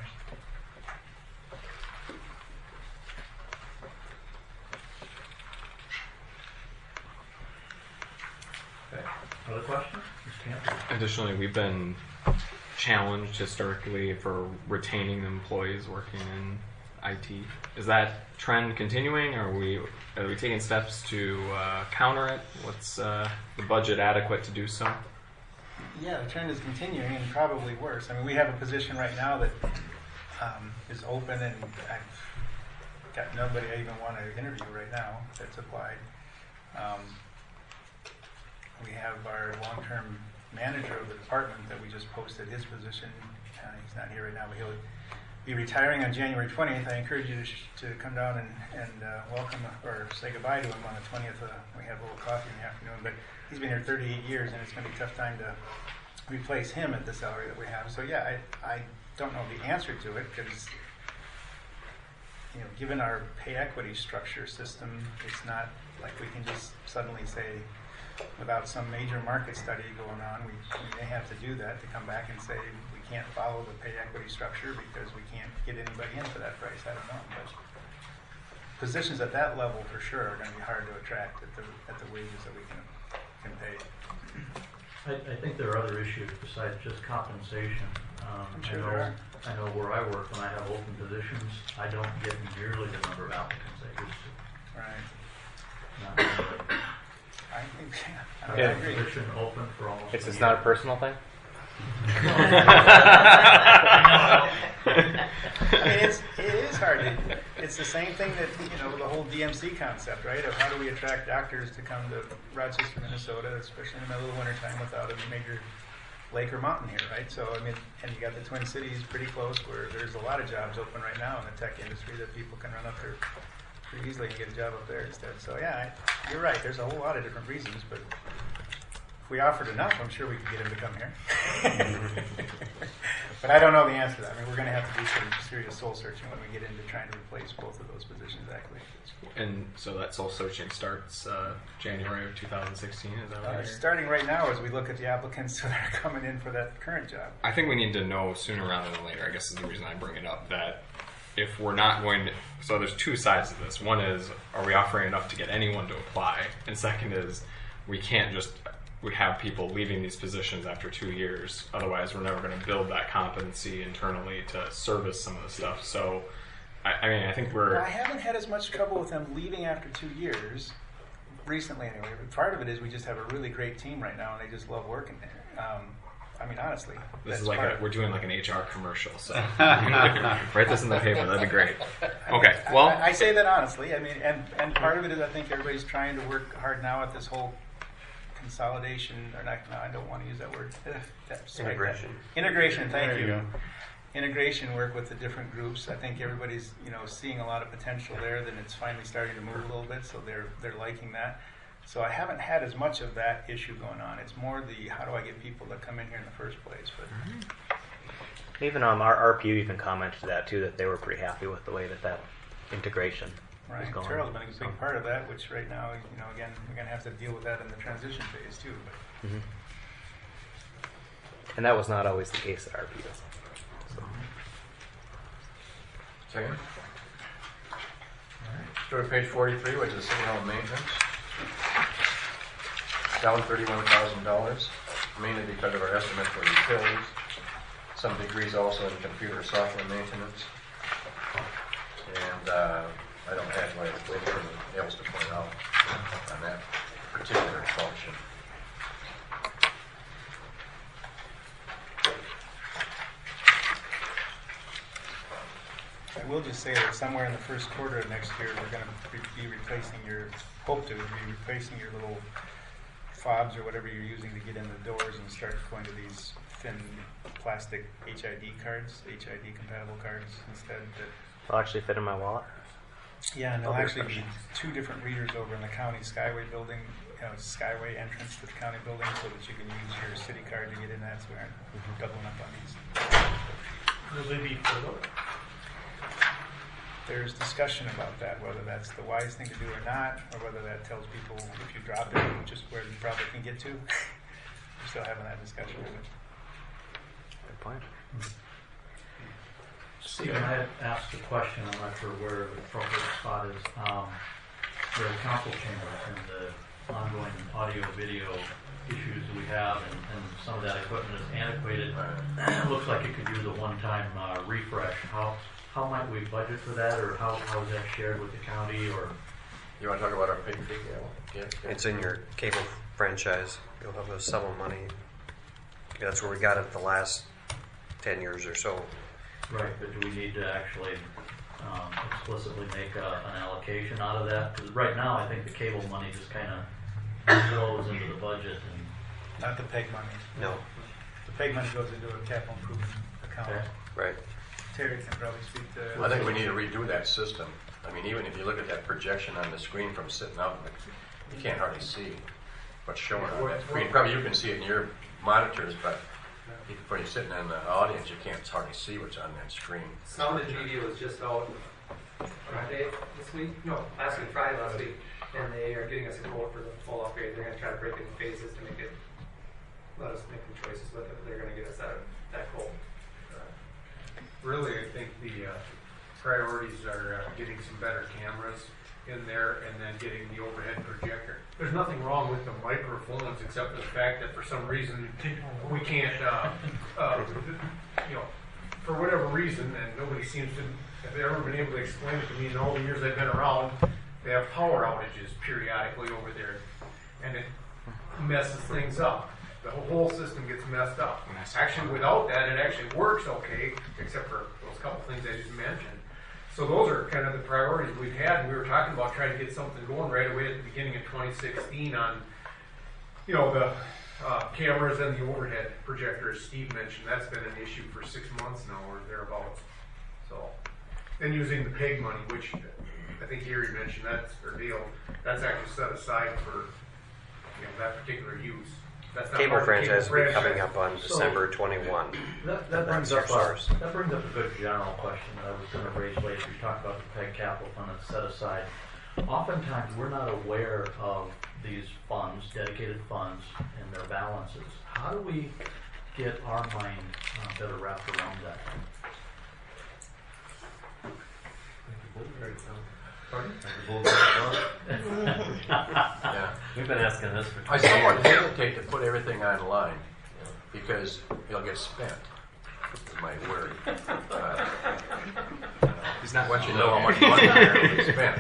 S2: Okay.
S1: Other questions? Ms. Campbell?
S8: Additionally, we've been challenged historically for retaining employees working in IT. Is that trend continuing? Are we taking steps to counter it? What's the budget adequate to do so?
S6: Yeah, the trend is continuing and probably worse. I mean, we have a position right now that is open, and I've got nobody I even want to interview right now that's applied. We have our long-term manager of the department that we just posted his position. He's not here right now, but he'll be retiring on January 20th. I encourage you to come down and welcome or say goodbye to him on the 20th. We have a little coffee in the afternoon, but he's been here 38 years, and it's going to be a tough time to replace him at the salary that we have. So yeah, I don't know the answer to it because, given our pay equity structure system, it's not like we can just suddenly say, without some major market study going on, we may have to do that to come back and say we can't follow the pay equity structure because we can't get anybody in for that price. I don't know, but positions at that level for sure are going to be hard to attract at the wages that we can pay.
S1: I think there are other issues besides just compensation.
S6: I'm sure there are.
S1: I know where I work, when I have open positions, I don't get nearly the number of applicants I used to.
S6: Right.
S1: Not really.
S6: I think, I
S1: I have a
S6: agree.
S1: position open for almost a
S4: It's
S1: year.
S4: not a personal thing?
S6: I mean, it is hard. It's the same thing that, the whole DMC concept, right? Of how do we attract doctors to come to Rochester, Minnesota, especially in the middle of wintertime without a major Lake or Mountain here, right? So, I mean, and you got the Twin Cities pretty close where there's a lot of jobs open right now in the tech industry that people can run up there pretty easily and get a job up there instead. So, yeah, you're right. There's a whole lot of different reasons, but if we offered enough, I'm sure we could get him to come here. But I don't know the answer to that. I mean, we're going to have to do some serious soul searching when we get into trying to replace both of those positions, actually.
S8: And so that soul searching starts January of 2016. Is that what you're
S6: Starting right now as we look at the applicants that are coming in for that current job.
S8: I think we need to know sooner rather than later. I guess is the reason I bring it up. That if we're not going to, so there's two sides of this. One is, are we offering enough to get anyone to apply? And second is, we can't just we have people leaving these positions after 2 years. Otherwise, we're never going to build that competency internally to service some of the stuff. So, I mean, I think we're.
S6: I haven't had as much trouble with them leaving after 2 years, recently anyway. But part of it is we just have a really great team right now, and they just love working there. I mean, honestly,
S8: this is like we're doing like an HR commercial. So write this in the paper. That'd be great. Okay, well,
S6: I say that honestly. I mean, and part of it is I think everybody's trying to work hard now at this whole consolidation, or not, no, I don't want to use that word.
S7: Integration.
S6: Integration, thank
S1: There you
S6: you.
S1: go.
S6: Integration work with the different groups. I think everybody's, seeing a lot of potential there. Then it's finally starting to move a little bit, so they're liking that. So I haven't had as much of that issue going on. It's more the how do I get people to come in here in the first place. But
S4: Even our RPU even commented that too, that they were pretty happy with the way that integration was
S6: Ryan
S4: going.
S6: Terrell's been a big part of that, which right now, again, we're going to have to deal with that in the transition phase too. But
S4: Mhm. And that was not always the case at RPU. So.
S2: Second. Go to page 43, which is City Hall maintenance. Down $31,000, mainly because of our estimate for utilities. Some decrease also in computer software maintenance. And I don't have anything else to point out on that particular function.
S6: I will just say that somewhere in the first quarter of next year, we're going to be replacing hope to be replacing your little fobs or whatever you're using to get in the doors and start going to these thin plastic HID cards, HID compatible cards instead.
S4: I'll actually fit in my wallet.
S6: Yeah, and there'll actually be 2 different readers over in the county Skyway building, Skyway entrance to the county building so that you can use your city card to get in that so we aren't doubling up on these.
S3: Will they be full?
S6: There's discussion about that, whether that's the wise thing to do or not, or whether that tells people if you drop it, just where you probably can get to. We're still having that discussion.
S4: Good point.
S1: Stephen, I had asked a question, I'm not sure where the appropriate spot is. The council chambers and the ongoing audio, video issues we have, and some of that equipment is antiquated. It looks like it could use a one-time refresh. How might we budget for that, or how is that shared with the county, or?
S2: You want to talk about our big yeah.
S7: It's in your cable franchise. You'll have a sum of money. That's where we got it the last 10 years or so.
S1: Right, but do we need to actually explicitly make an allocation out of that? Because right now, I think the cable money just kind of flows into the budget. And
S6: Not the PEG money.
S7: No.
S6: The PEG money goes into a capital improvement account.
S1: Okay.
S7: Right.
S6: Terry can probably speak to
S2: I think we need to redo that system. I mean, even if you look at that projection on the screen from sitting out, you can't hardly see what's showing on that screen. Probably you can see it in your monitors, but when you're sitting in the audience, you can't hardly see what's on that screen.
S10: Sound and Media was just out Friday this week? No, Friday last week. And they are getting us a quote for the full upgrade. They're going to try to break it in phases to let us make the choices with it. But they're going to get us that quote.
S12: Really, I think the priorities are getting some better cameras in there and then getting the overhead projector. There's nothing wrong with the microphones except for the fact that for some reason we can't, for whatever reason, and nobody seems to have ever been able to explain it to me in all the years I've been around, they have power outages periodically over there, and it messes things up. The whole system gets messed up. Actually, without that, it actually works okay, except for those couple things I just mentioned. So those are kind of the priorities we've had. And we were talking about trying to get something going right away at the beginning of 2016 on, the Cameras and the overhead projector, as Steve mentioned, that's been an issue for 6 months now or thereabouts. So, and using the PEG money, which I think Gary mentioned, that's their deal. That's actually set aside for that particular use. That's not
S7: Cable
S12: part of the
S7: franchise will be
S12: franchise.
S7: coming up on December 21.
S1: That brings up a good general question that I was going to raise later. You talked about the PEG capital fund that's set aside. Oftentimes, we're not aware of these funds, dedicated funds, and their balances. How do we get our mind better wrapped around that?
S2: Yeah.
S5: We've been asking this for
S2: I
S5: 20
S2: somewhat
S5: years.
S2: hesitate to put everything online because it'll get spent. Is my worry.
S8: He's not
S2: Once you know how much money will be spent.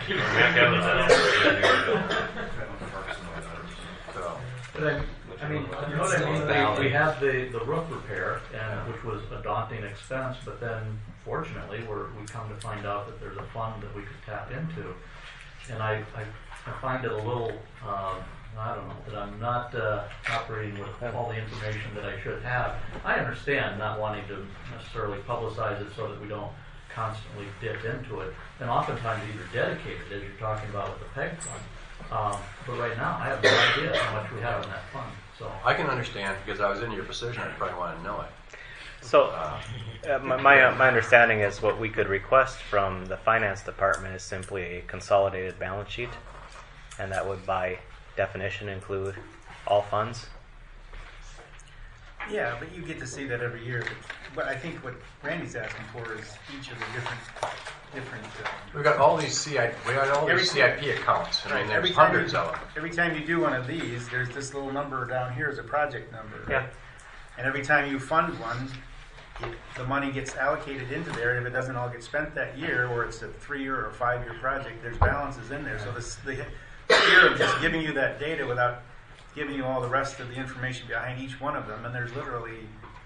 S2: So,
S1: But I mean, you know what I mean? We have the roof repair, which was a daunting expense, but then fortunately, we come to find out that there's a fund that we could tap into. And I find it a little, I don't know, that I'm not operating with all the information that I should have. I understand not wanting to necessarily publicize it so that we don't constantly dip into it. And oftentimes either dedicated, as you're talking about with the PEG fund. But right now, I have no idea how much we have in that fund. So
S2: I can understand because I was in your position. I probably want to know it.
S4: So, my understanding is what we could request from the finance department is simply a consolidated balance sheet, and that would, by definition, include all funds.
S6: Yeah, but you get to see that every year. But I think what Randy's asking for is each of the different.
S2: We've got all these CIP accounts. I mean, there's hundreds of them.
S6: Every time you do one of these, there's this little number down here as a project number.
S4: Yeah.
S6: And every time you fund one, the money gets allocated into there. And if it doesn't all get spent that year, or it's a 3-year or 5-year project, there's balances in there. So the fear of just giving you that data without giving you all the rest of the information behind each one of them, and there's literally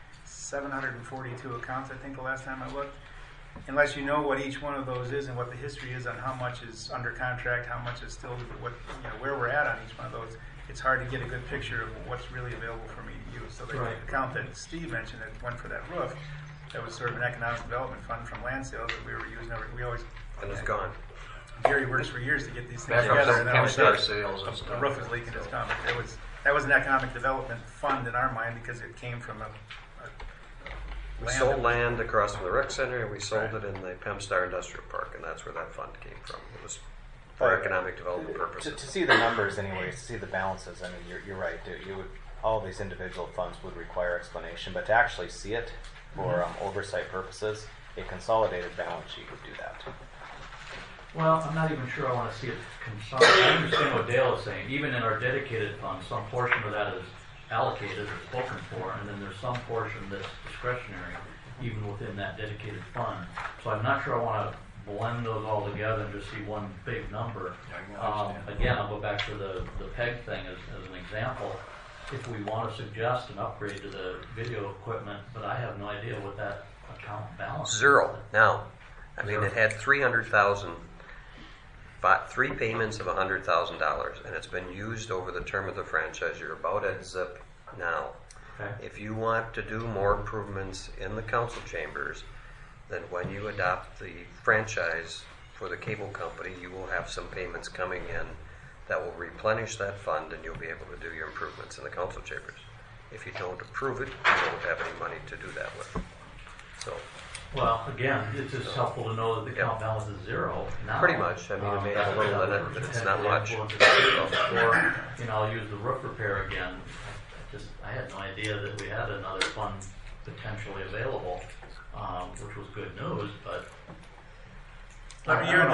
S6: 742 accounts, I think, the last time I looked. Unless you know what each one of those is and what the history is on how much is under contract, how much is still, where we're at on each one of those, it's hard to get a good picture of what's really available for me to use. So the account that Steve mentioned that went for that roof, that was sort of an economic development fund from land sales that we were using. We always
S7: And it's gone.
S6: Gary works for years to get these things
S2: Back up
S6: together,
S2: some
S6: and that was
S2: Chemstar sales and
S6: the
S2: stuff.
S6: roof is leaking. It's gone. That was an economic development fund in our mind because it came from
S7: We sold land across from the rec center, and we sold it in the Chemstar Industrial Park, and that's where that fund came from. It was for economic development
S4: To
S7: purposes.
S4: see the numbers, anyways, to see the balances, I mean, you're right. All these individual funds would require explanation, but to actually see it for oversight purposes, a consolidated balance sheet would do that.
S1: well, I'm not even sure I want to see it consolidated. I understand what Dale is saying. Even in our dedicated fund, some portion of that is allocated or spoken for, and then there's some portion that's discretionary, even within that dedicated fund. So I'm not sure I want to blend those all together and just see one big number. Again, I'll go back to the PEG thing as an example. If we want to suggest an upgrade to the video equipment, but I have no idea what that account balance is.
S7: Zero. Now, I mean, it had $300,000, 3 payments of $100,000, and it's been used over the term of the franchise. You're about at zip now.
S1: Okay.
S7: If you want to do more improvements in the council chambers, then when you adopt the franchise for the cable company, you will have some payments coming in that will replenish that fund, and you'll be able to do your improvements in the council chambers. If you don't approve it, you won't have any money to do that with. So,
S1: Well, again, it's just helpful to know that the account balance is zero now.
S7: pretty much. I mean, it may have a little in it, but it's not much.
S1: Or, I'll use the roof repair again. I had no idea that we had another fund potentially available, which was good news, but
S6: every year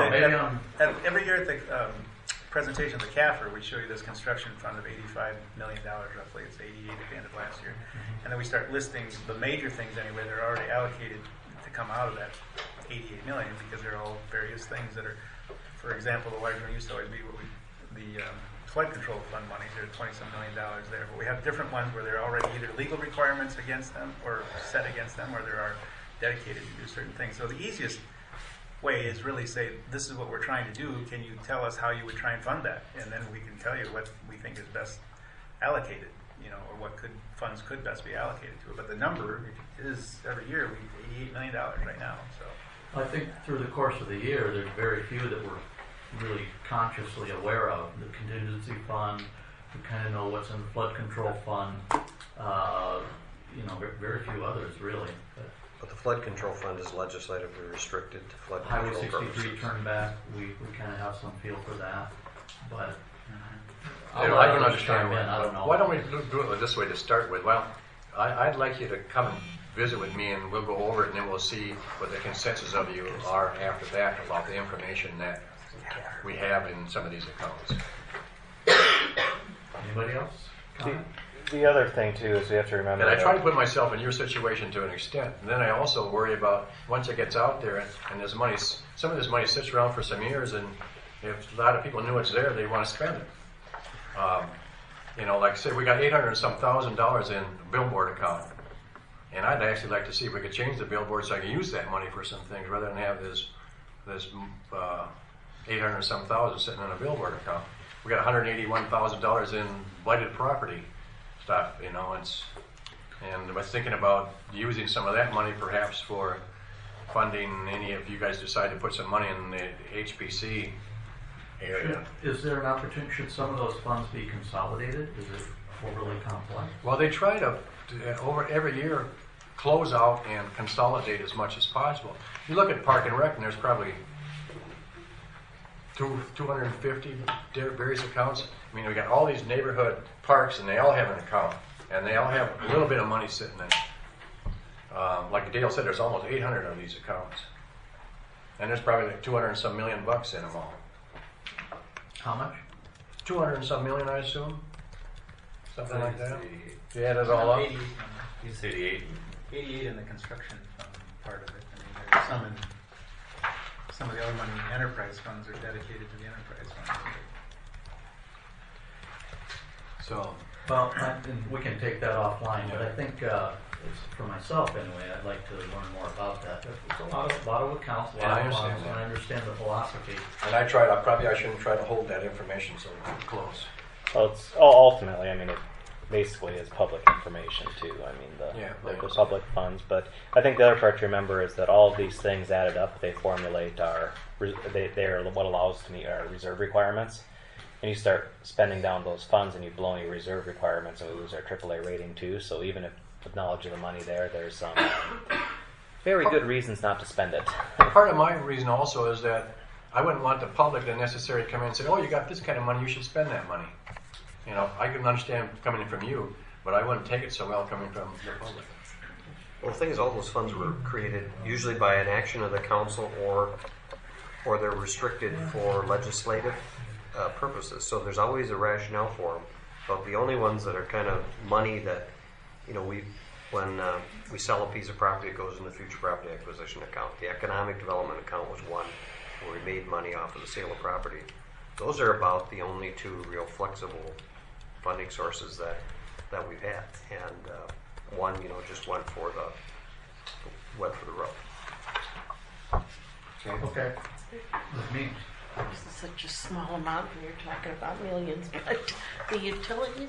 S6: at the
S1: maybe
S6: presentation of the CAFR, we show you this construction fund of $85 million roughly. It's 88 at the end of last year. And then we start listing the major things anyway that are already allocated to come out of that 88 million, because they're all various things that are, for example, the large one used to always be the flood control fund money. There's $20-some million there. But we have different ones where there are already either legal requirements against them or set against them, or there are dedicated to do certain things. So the easiest way is really say, this is what we're trying to do. Can you tell us how you would try and fund that? And then we can tell you what we think is best allocated. or what funds could best be allocated to it. But the number is every year $88 million right now. So
S1: I think through the course of the year, there's very few that we're really consciously aware of. The contingency fund, we kind of know what's in the flood control fund. Very few others really.
S7: But the flood control fund is legislatively restricted to flood
S1: Highway
S7: control
S1: 63
S7: purposes.
S1: turn back, we kind of have some feel for that, but
S2: I don't understand.
S1: I don't know.
S2: Why don't we do it this way to start with? Well, I'd like you to come and visit with me, and we'll go over it, and then we'll see what the consensus of you are after that about the information that we have in some of these accounts.
S1: Anybody else? Comment?
S4: The other thing too is we have to remember.
S2: And I
S4: that-
S2: try to put myself in your situation to an extent. And then I also worry about once it gets out there and there's money, some of this money sits around for some years, and if a lot of people knew it's there, they want to spend it. Like say we got $800 and some thousand in a billboard account, and I'd actually like to see if we could change the billboard so I can use that money for some things rather than have this $800 and some thousand sitting in a billboard account. We got $181,000 in blighted property stuff, and I was thinking about using some of that money perhaps for funding any, if you guys decide to put some money in the HPC area.
S1: Is there an opportunity, should some of those funds be consolidated? Is it overly complex?
S2: Well, they try to, over every year, close out and consolidate as much as possible. You look at Park and Rec, and there's probably 250 various accounts. I mean, we got all these neighborhood parks, and they all have an account, and they all have a little bit of money sitting in it. Like Dale said, there's almost 800 of these accounts, and there's probably like 200 and some million bucks in them all.
S1: How much?
S2: 200 and some million, I assume, something like that. You add it all up.
S6: 88,
S5: He's 88.
S6: 88 in the construction fund part of it. There's some of the other money in the enterprise funds are dedicated to the enterprise funds.
S2: So,
S1: Well, and we can take that offline, but I think, for myself anyway, I'd like to learn more about that. There's a lot of accounts, a
S2: Yeah,
S1: lot
S2: I
S1: of
S2: understand
S1: funds,
S2: that.
S1: and I understand the philosophy.
S2: and I shouldn't try to hold that information so close.
S4: Well, it's ultimately, I mean, it basically is public information too. I mean, the public funds. But I think the other part to remember is that all of these things added up, they formulate they're what allows us to meet our reserve requirements. And you start spending down those funds, and you blow your reserve requirements, and we lose our AAA rating too. So even if with knowledge of the money there's some very good reasons not to spend it.
S2: Part of my reason also is that I wouldn't want the public to necessarily come in and say, "Oh, you got this kind of money, you should spend that money." I can understand coming from you, but I wouldn't take it so well coming from the public.
S7: Well, the thing is, all those funds were created usually by an action of the council, or they're restricted for legislative purposes. So there's always a rationale for them. But the only ones that are kind of money that, when we sell a piece of property, it goes in the future property acquisition account. The economic development account was one where we made money off of the sale of property. Those are about the only two real flexible funding sources that we've had. And one, just went for the road.
S1: Okay. With me.
S11: This is such a small amount when you're talking about millions, but the utilities,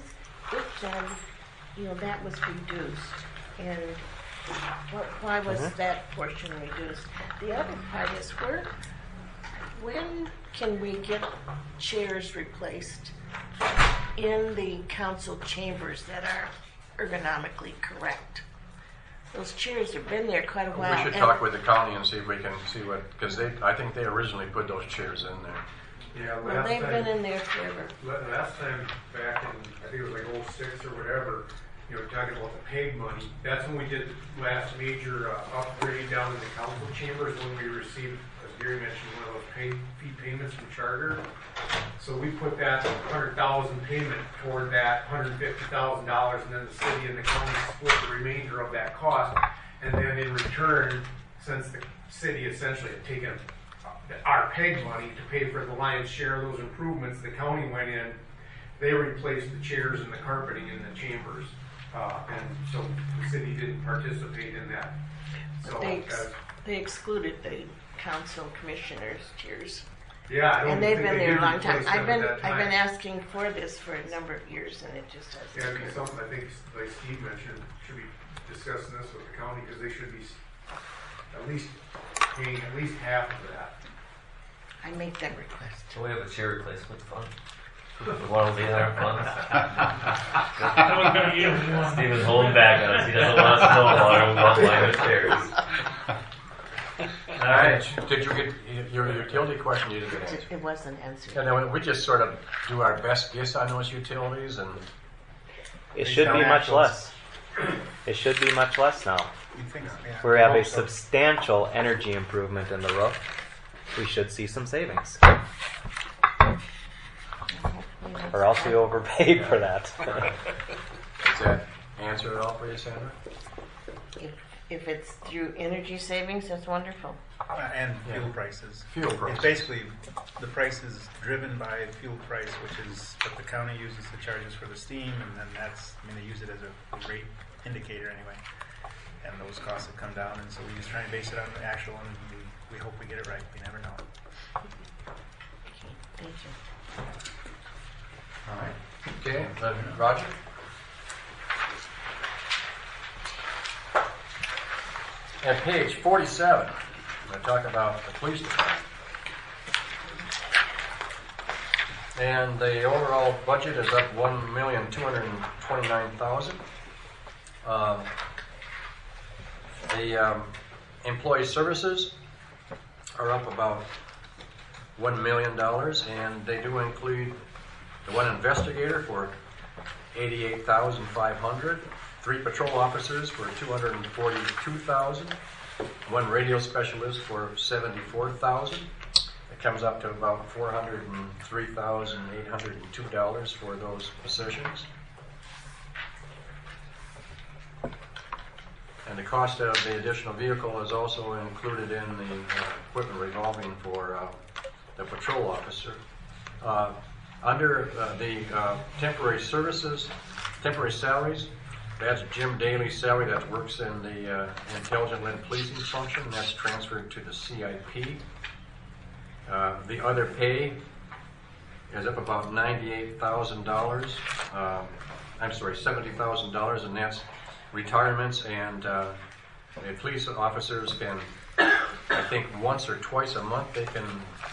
S11: that was reduced. And why was that portion reduced? The other part is when can we get chairs replaced in the council chambers that are ergonomically correct? Those chairs have been there quite a while.
S2: We should talk with the county and see if we can see because I think they originally put those chairs in there.
S12: Yeah,
S11: Well, they've been in there forever.
S12: Last time back in, I think it was like 06 or whatever, talking about the paid money, that's when we did the last major upgrade down in the council chambers when we received, as Gary mentioned, one of those fee payments from Charter. So we put that $100,000 payment toward that $150,000, and then the city and the county split the remainder of that cost. And then in return, since the city essentially had taken our PEG money to pay for the lion's share of those improvements, the county went in, they replaced the chairs and the carpeting in the chambers. And so the city didn't participate in that. So
S11: They excluded the council commissioners' chairs.
S12: Yeah, I don't
S11: And they've
S12: think
S11: been
S12: they
S11: there a
S12: did
S11: long time.
S12: replace them
S11: I've
S12: at
S11: been
S12: that time.
S11: asking for this for a number of years, and it just hasn't.
S12: Yeah, it'd be something I think, like Steve mentioned, should be discussing this with the county because they should be at least paying at least half of that.
S11: I make that request.
S5: So we have a chair replacement fund. One of the other funds.
S3: I was gonna give him one.
S5: Steven's holding back on us. He doesn't want us to know about him about buying the chairs. All right.
S2: Did you get your utility question? You didn't get answered.
S11: It wasn't answered.
S2: And then we just sort of do our best guess on those utilities, and
S4: It should be much less. It should be much less now.
S6: You'd think so, yeah.
S4: We have
S2: I
S4: a
S2: hope so.
S4: substantial energy improvement in the roof. We should see some savings. Or else we overpaid for that.
S2: does that answer it all for you, Sandra?
S11: If it's through energy savings, that's wonderful.
S6: And fuel prices.
S2: Fuel prices.
S6: It's basically, the price is driven by fuel price, which is what the county uses to charge us for the steam, and then that's, I mean, they use it as a rate indicator anyway. And those costs have come down, and so we just try and base it on the actual, and we hope we get it right. We never know.
S11: Thank you.
S2: All right. Okay, Roger? At page 47, I talk about the police department. And the overall budget is up $1,229,000. The employee services are up about $1 million, and they do include the one investigator for $88,500, 3 patrol officers for $242,000, 1 radio specialist for $74,000. It comes up to about $403,802 for those positions. And the cost of the additional vehicle is also included in the equipment revolving for the patrol officer. Under the temporary services, temporary salaries, that's Jim Daly's salary that works in the intelligent-led policing function. That's transferred to the CIP. The other pay is up about $98,000. I'm sorry, $70,000, and that's retirements, and the police officers can, I think, once or twice a month they can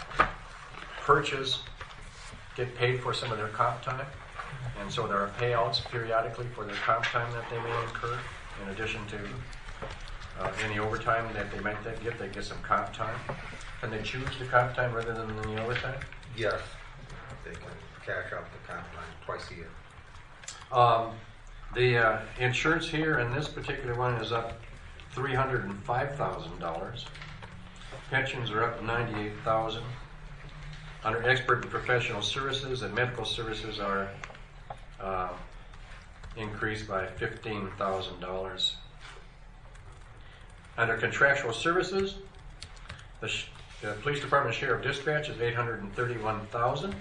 S2: get paid for some of their comp time, and so there are payouts periodically for their comp time that they may incur, in addition to any overtime that they might get. They get some comp time. Can they choose the comp time rather than the overtime?
S13: Yes, they can cash out the comp line twice a year.
S2: The insurance here in this particular one is up $305,000. Pensions are up $98,000. Under expert and professional services and medical services are increased by $15,000. Under contractual services, the police department share of dispatch is $831,000.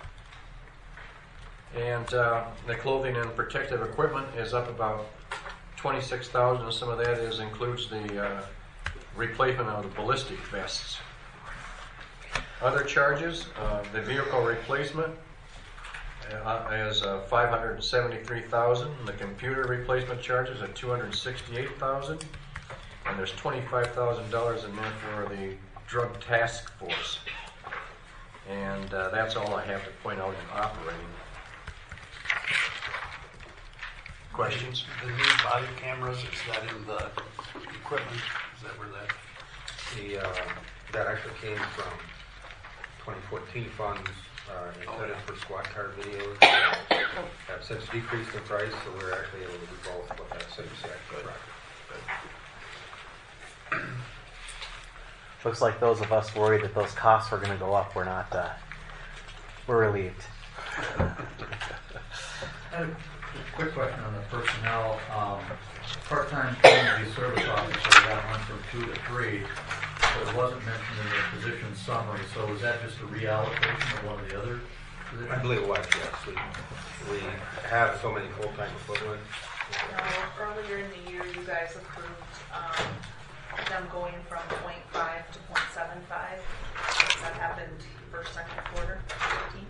S2: And the clothing and protective equipment is up about $26,000, and some of that includes the replacement of the ballistic vests. Other charges, the vehicle replacement is $573,000. The computer replacement charges at $268,000, and there's $25,000 in there for the drug task force. And that's all I have to point out in operating. Questions?
S9: The new body cameras, is that in the equipment? Is that where that?
S13: That actually came from 2014 funds intended for squad car videos. Have since decreased in price, so we're actually able to do both with that same set.
S4: Looks like those of us worried that those costs were going to go up, we're not. We're relieved.
S1: I had a quick question on the personnel. Part-time community service officer, that went from 2 to 3, but it wasn't mentioned in the position summary. So was that just a reallocation of one of the other positions?
S13: I believe it was, yes. We have so many full-time equivalents.
S14: Earlier in the year, you guys approved them going from 0.5 to 0.75. That happened for second quarter 15.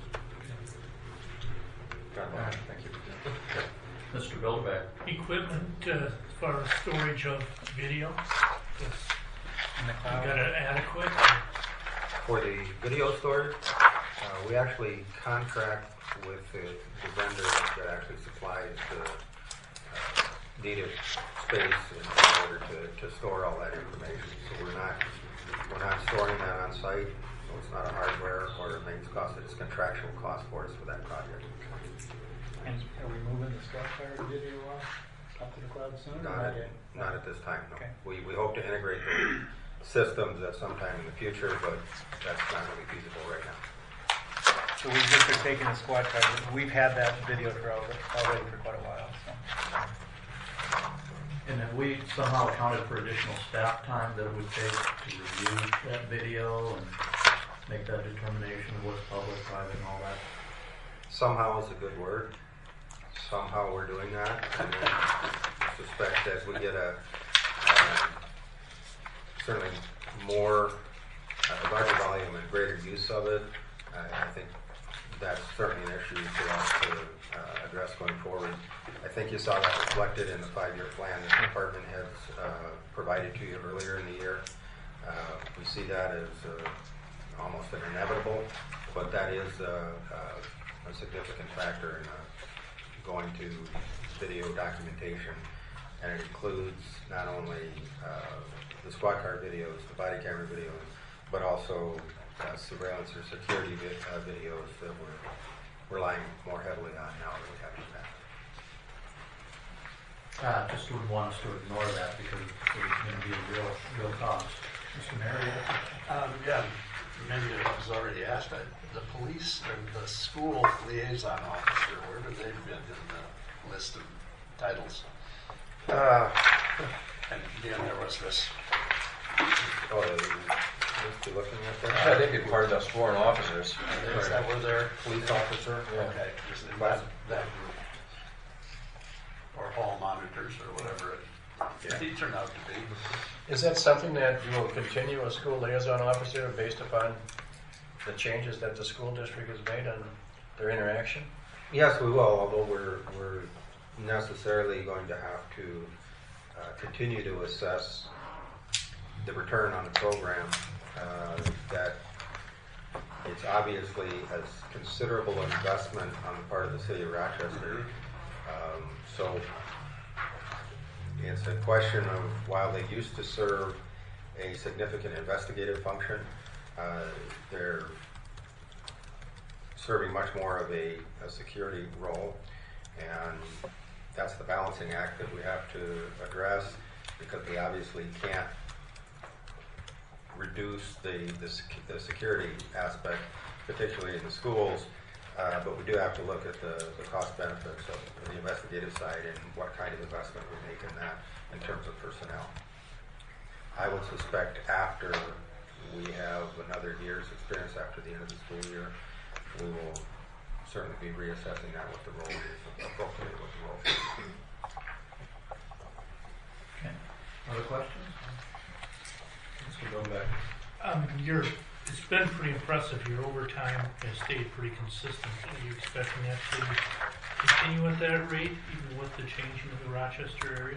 S2: Thank you.
S1: Mr. Bilderbeck.
S3: Equipment as far as storage of video, is
S6: In the
S3: you
S6: cloud.
S3: got it adequate?
S13: For the video storage, we actually contract with the vendor that actually supplies the needed space in order to store all that information. So we're not storing that on site, so it's not a hardware or a maintenance cost, it's contractual cost for us for that project.
S6: And are we moving the Squad Car video up to the cloud soon? or
S13: Not
S6: yet?
S13: not at this time, no.
S6: Okay.
S13: We hope to integrate those systems at some time in the future, but that's not really feasible right now.
S6: So we just are taking the Squad Car. We've had that video for already for quite a while. So.
S1: And have we somehow accounted for additional staff time that it would take to review that video and make that determination of what's public, private, and all that?
S13: Somehow is a good word. Somehow we're doing that. And I suspect as we get certainly more, larger volume and greater use of it, I think that's certainly an issue for us to address going forward. I think you saw that reflected in the 5-year plan that the department has provided to you earlier in the year. We see that as almost an inevitable, but that is a significant factor in going to video documentation, and it includes not only the squad car videos, the body camera videos, but also surveillance or security videos that we're relying more heavily on now that we have that.
S1: Just wouldn't want us to ignore that because it's going to be a real cost. Mr. Mayor?
S9: Yeah, maybe it was already asked. The police and the school liaison officer, where do they fit in the list of titles? And again, there was this.
S13: Just looking at that.
S7: I think it's part of the sworn officers.
S9: Is that where they're?
S13: Police officer.
S9: Okay, just in that group. Or hall monitors or whatever it turned out to be.
S2: Is that something that you will continue as school liaison officer based upon the changes that the school district has made on their interaction?
S13: Yes, we will, although we're necessarily going to have to continue to assess the return on the program. That it's obviously a considerable investment on the part of the city of Rochester. So it's a question of, while they used to serve a significant investigative function, they're serving much more of a security role, and that's the balancing act that we have to address, because we obviously can't reduce the security aspect, particularly in the schools, but we do have to look at the cost benefits of the investigative side and what kind of investment we make in that in terms of personnel. I would suspect after we have another year's experience after the end of the school year, we will certainly be reassessing that, what the role is, appropriately what the role is.
S1: Okay. Other questions? Mr. Bilderbeck.
S3: It's been pretty impressive. Your overtime has stayed pretty consistent. Are you expecting that to continue at that rate, even with the changing of the Rochester area?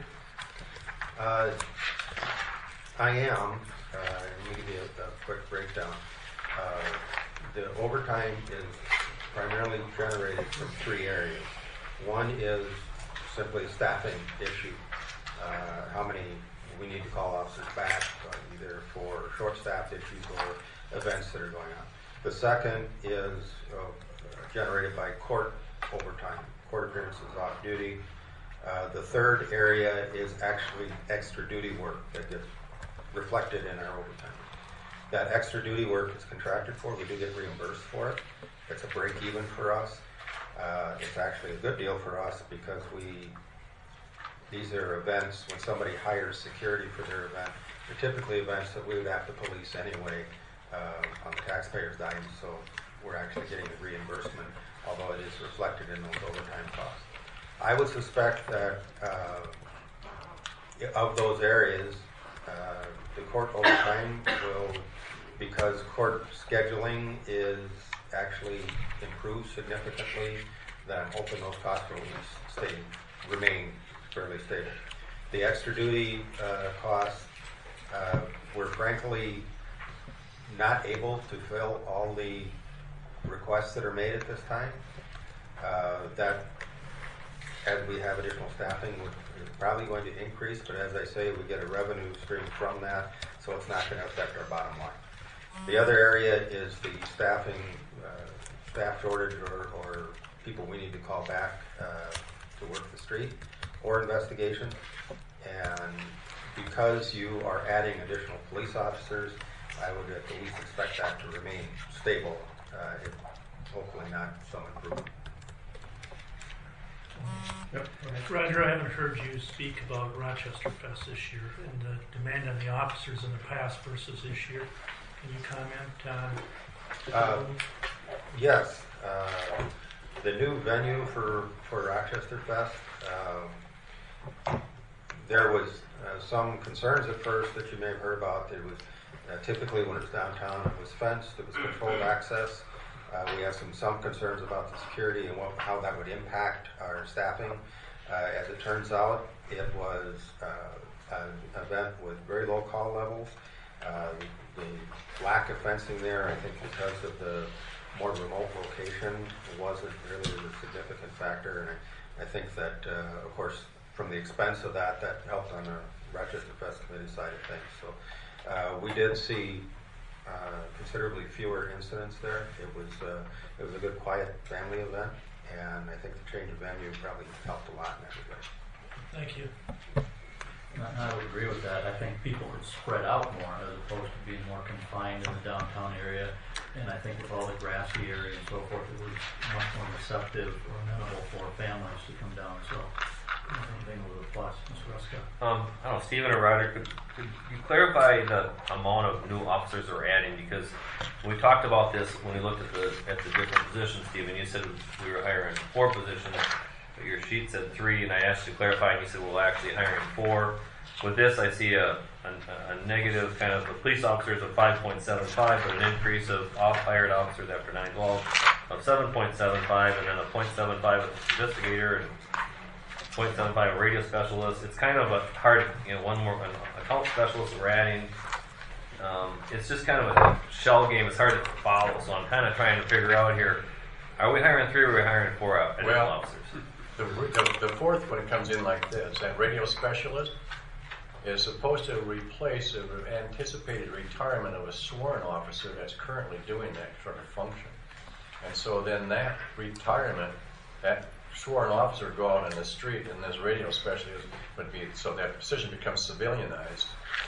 S13: I am. Let me give you a quick breakdown. The overtime is primarily generated from 3 areas. One is simply a staffing issue. How many we need to call officers back, either for short-staffed issues or events that are going on. The second is generated by court overtime, court appearances off duty. The third area is actually extra duty work that gets reflected in our overtime. That extra duty work is contracted for. We do get reimbursed for it. It's a break even for us. It's actually a good deal for us because these are events, when somebody hires security for their event, they're typically events that we would have to police anyway on the taxpayer's dime, so we're actually getting the reimbursement, although it is reflected in those overtime costs. I would suspect that of those areas, the court overtime will because court scheduling is actually improved significantly, then I'm hoping those costs will remain fairly stable. The extra duty costs, we're frankly not able to fill all the requests that are made at this time. That, as we have additional staffing, is probably going to increase, but as I say, we get a revenue stream from that, so it's not going to affect our bottom line. The other area is the staffing, staff shortage or people we need to call back to work the street or investigation. And because you are adding additional police officers, I would at least expect that to remain stable, if hopefully not some improvement.
S3: Roger, I haven't heard you speak about Rochester Fest this year and the demand on the officers in the past versus this year. Can you comment on?
S13: Yes. The new venue for Rochester Fest, there was some concerns at first that you may have heard about. It was typically when it's downtown, it was fenced, it was controlled access. We have some concerns about the security and how that would impact our staffing. As it turns out, it was an event with very low call levels. The lack of fencing there, I think because of the more remote location, wasn't really a significant factor. And I think that, of course, from the expense of that helped on the Rochester Fest Committee side of things. So we did see considerably fewer incidents there. It was a good, quiet family event, and I think the change of venue probably helped a lot in that regard.
S3: Thank you.
S1: I would agree with that. I think people could spread out more as opposed to being more confined in the downtown area. And I think with all the grassy area and so forth, it was much more receptive or amenable for families to come down. So I think was a plus. Ms. Ruska.
S5: I don't know, Stephen or Roger, could you clarify the amount of new officers we're adding? Because when we talked about this, when we looked at the different positions, Stephen, you said we were hiring 4 positions, but your sheet said 3, and I asked you to clarify, and you said, well, actually hiring 4. With this, I see a negative kind of the police officers of 5.75, but an increase of hired officers after 9/12 of 7.75, and then a 0.75 of investigator and 0.75 radio specialist. It's kind of a hard, one more an account specialist we're adding. It's just kind of a shell game. It's hard to follow. So I'm kind of trying to figure out here: are we hiring 3 or are we hiring 4 additional officers?
S2: The fourth one comes in like this: that radio specialist is supposed to replace an anticipated retirement of a sworn officer that's currently doing that sort of function. And so then that retirement, that sworn officer go out in the street, and this radio specialist would be, so that position becomes civilianized.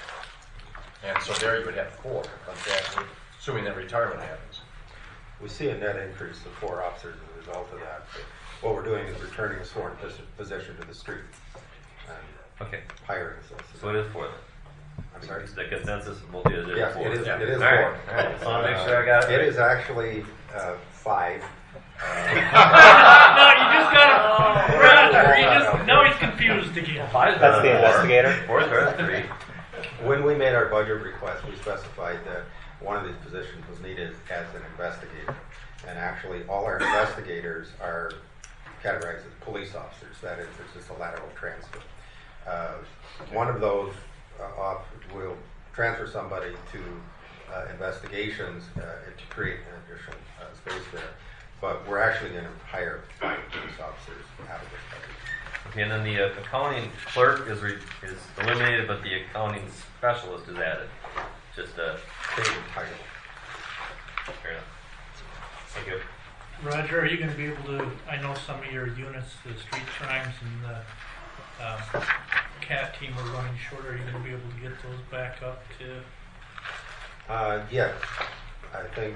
S2: And so there you would have 4, assuming that retirement happens.
S13: We see a net increase of 4 officers as a result of that. But what we're doing is returning a sworn position to the street.
S5: Okay.
S13: Hiring.
S5: So it is 4 then.
S13: I'm sorry?
S5: The consensus will be that it is 4.
S13: Yes, it is
S5: All
S13: 4.
S5: right. All right. Just want to make sure I got it.
S13: It is actually 5.
S3: No, you just got to. Roger, now he's confused again.
S5: 5's
S4: That's the
S5: 4.
S4: investigator.
S5: 4 is better than 3.
S13: When we made our budget request, we specified that one of these positions was needed as an investigator. And actually, all our investigators are categorized as police officers. That is, it's just a lateral transfer. One of those will transfer somebody to investigations to create an additional space there. But we're actually going to hire 5 police officers out of this budget.
S5: Okay, and then the accounting clerk is eliminated, but the accounting specialist is added. Just a
S13: same title.
S5: Fair enough. Thank you.
S3: Roger, are you going to be able to? I know some of your units, the street crimes and the CAT team are running short. Are you going to be able to get those back up to?
S13: Yes, I think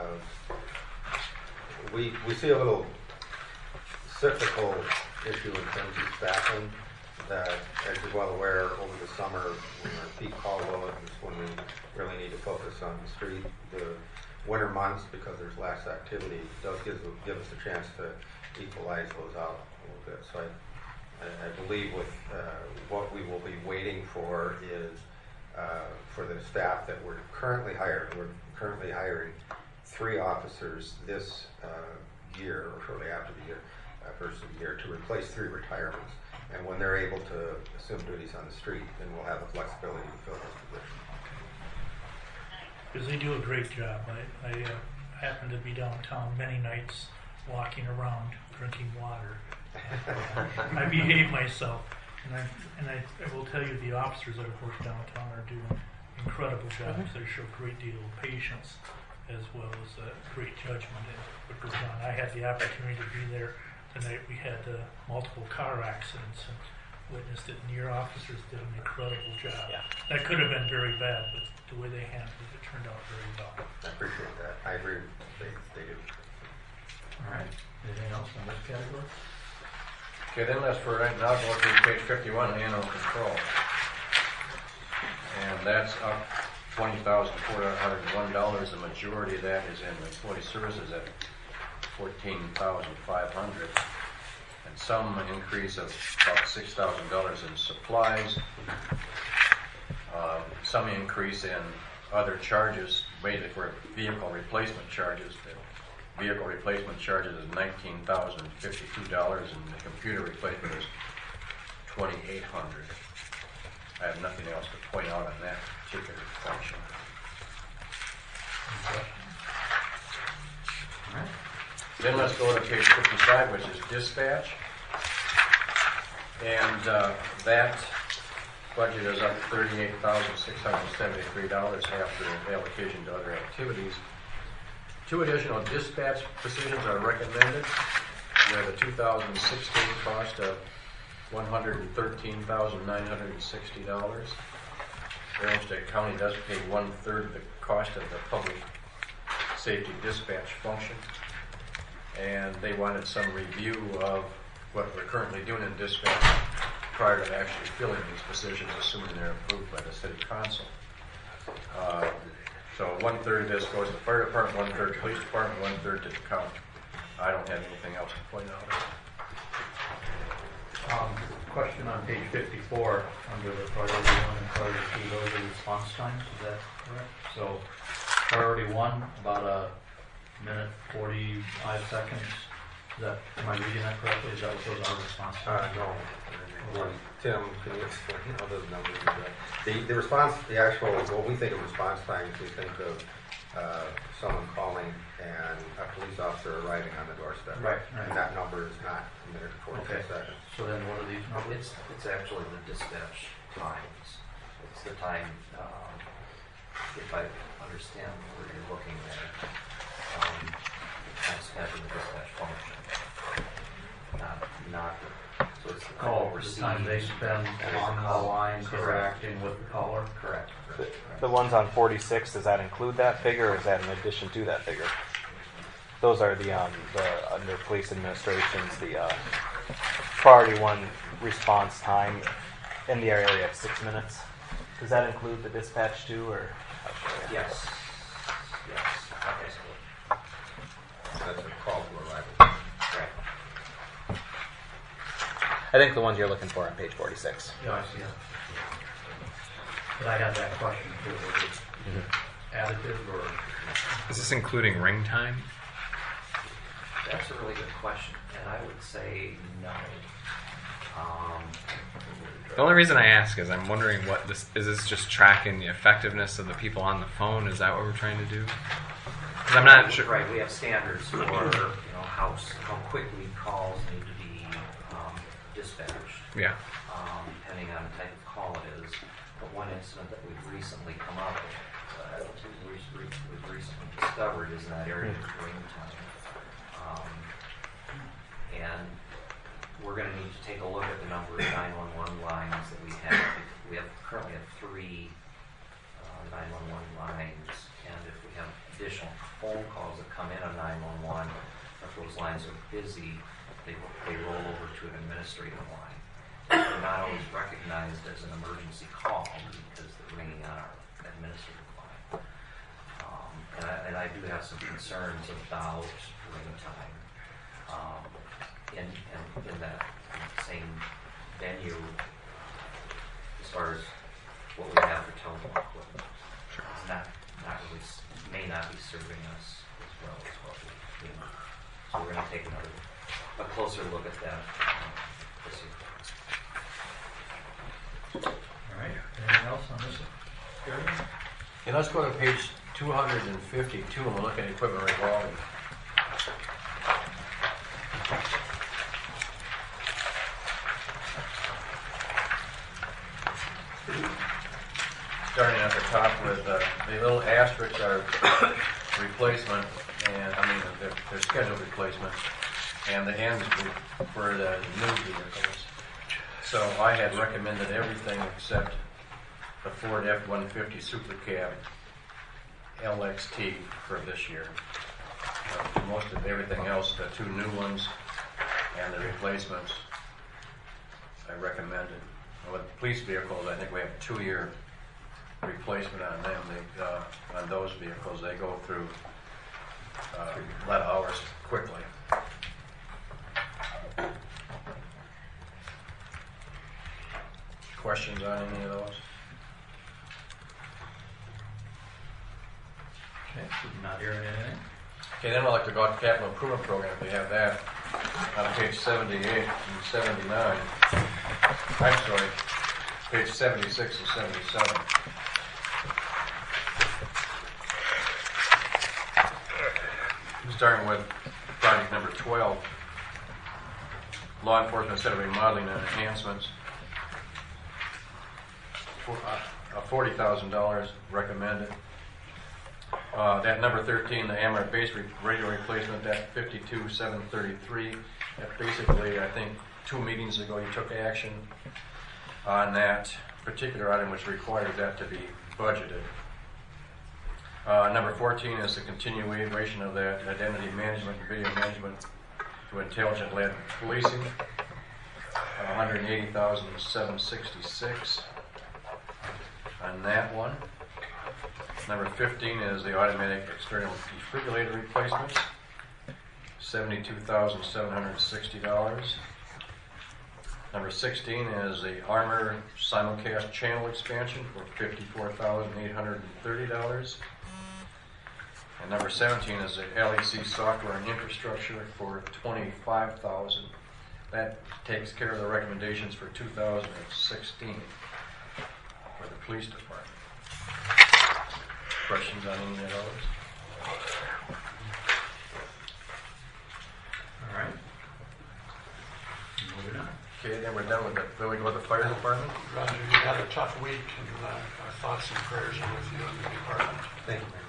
S13: we see a little cyclical issue in terms of staffing. That, as you're well aware, over the summer, when our peak call load is when we really need to focus on the street. The winter months, because there's less activity, does give us a chance to equalize those out a little bit. So I believe with what we will be waiting for is for the staff that we're currently hiring. We're currently hiring 3 officers this year, or shortly after the year, first of the year, to replace 3 retirements. And when they're able to assume duties on the street, then we'll have the flexibility to fill those positions.
S3: Because they do a great job. I happen to be downtown many nights walking around drinking water. I behave myself, and I will tell you the officers that have worked downtown are doing incredible jobs. They show a great deal of patience as well as great judgment in what goes on. I had the opportunity to be there the night we had multiple car accidents and witnessed it, and your officers did an incredible job.
S7: Yeah.
S3: That could have been very bad, but the way they handled it turned out very well.
S13: I appreciate that. I agree. They do.
S1: All right. Anything else on this category?
S2: Okay, then let's for right now go to page 51, animal control. And that's up $20,401. The majority of that is in employee services at $14,500. And some increase of about $6,000 in supplies. Some increase in other charges, mainly for vehicle replacement charges. The vehicle replacement charges is $19,052, and the computer replacement is $2,800. I have nothing else to point out on that particular function.
S1: All right.
S2: Then let's go to page 55, which is dispatch. And that budget is up $38,673 after allocation to other activities. 2 additional dispatch positions are recommended. We have a 2016 cost of $113,960. Arlington County does pay 1/3 of the cost of the public safety dispatch function. And they wanted some review of what we're currently doing in dispatch prior to actually filling these positions, assuming they're approved by the city council. So 1/3 of this goes to the fire department, 1/3 police department, 1/3 to the county. I don't have anything else to point out.
S1: Question on page 54 under the priority 1 and priority 2, those are response times, is that correct? So priority 1, about a minute 45 seconds. Is that, am I reading that correctly? Is that what those are response times?
S13: No. Tim, can you explain how those numbers are? The response, the actual, what we think of response times, we think of someone calling and a police officer arriving on the doorstep.
S1: Right.
S13: And that number is not a minute and 45 seconds.
S1: So then what are these numbers?
S15: It's actually the dispatch times. It's the time, if I understand where you're looking there, time spent in the dispatch function. Not so it's the call
S1: The
S15: received.
S1: time they spend on the line interacting with the caller?
S15: Correct.
S4: The ones on 46, does that include that figure, or is that in addition to that figure? Those are the under police administrations, the priority 1 response time in the area of 6 minutes. Does that include the dispatch too, or?
S15: Yes. Yes. Okay.
S13: So that's a call to arrival.
S15: Right.
S4: I think the ones you're looking for on page 46.
S1: Yeah, I see it. But I had that question too. Was it additive or?
S8: Is this including ring time?
S15: That's a really good question, and I would say no.
S8: The only reason I ask is I'm wondering what this is. This just tracking the effectiveness of the people on the phone? Is that what we're trying to do? Because I'm not sure.
S15: Right, we have standards for how quickly calls need to be dispatched.
S8: Yeah.
S15: Depending on the type of call it is. But one incident that we've recently come up with, we've recently discovered is in that area of ring time. And we're going to need to take a look at the number of 911 lines that we have. We currently have 3 911 lines, and if we have additional phone calls that come in on 911, if those lines are busy, they roll over to an administrative line. They're not always recognized as an emergency call because they're ringing on our administrative line. And I do have some concerns about ring time. In that same venue, as far as what we have for serving us as well as what we clean up. So we're going to take a closer look at that this year.
S1: All right, anything else on this? Gary?
S2: Okay, let's go to page 252 and we'll look at equipment revolving. Starting at the top with the little asterisks are replacement, and I mean they're scheduled replacement, and the ends for the new vehicles. So I had recommended everything except the Ford F-150 Super Cab LXT for this year. Most of everything else, the two new ones and the replacements, I recommended. And with police vehicles, I think we have a 2-year replacement on them. On those vehicles, they go through a lot of hours quickly. Questions on any of those?
S1: Okay, not hearing anything.
S2: Okay, then I'd like to go to capital improvement program. We have that on page 78 and 79. I'm sorry, page 76 and 77. Starting with project number 12, law enforcement set of remodeling and enhancements. $40,000 recommended. That number 13, the Amaret base radio replacement, that $52,733. That basically, I think 2 meetings ago you took action on that particular item, which required that to be budgeted. Number 14 is the continuation of that identity management and video management to intelligent-led policing, $180,766 on that one. Number 15 is the automatic external defibrillator replacements, $72,760. Number 16 is the Armor simulcast channel expansion for $54,830. And number 17 is the LEC software and infrastructure for $25,000. That takes care of the recommendations for 2016 for the police department. Questions on any of those?
S1: All right. Moving on.
S2: Okay, then we're done with the, then we go to the fire department.
S9: Roger, you had a tough week, and our thoughts and prayers are with you and the department.
S13: Thank you, Mayor.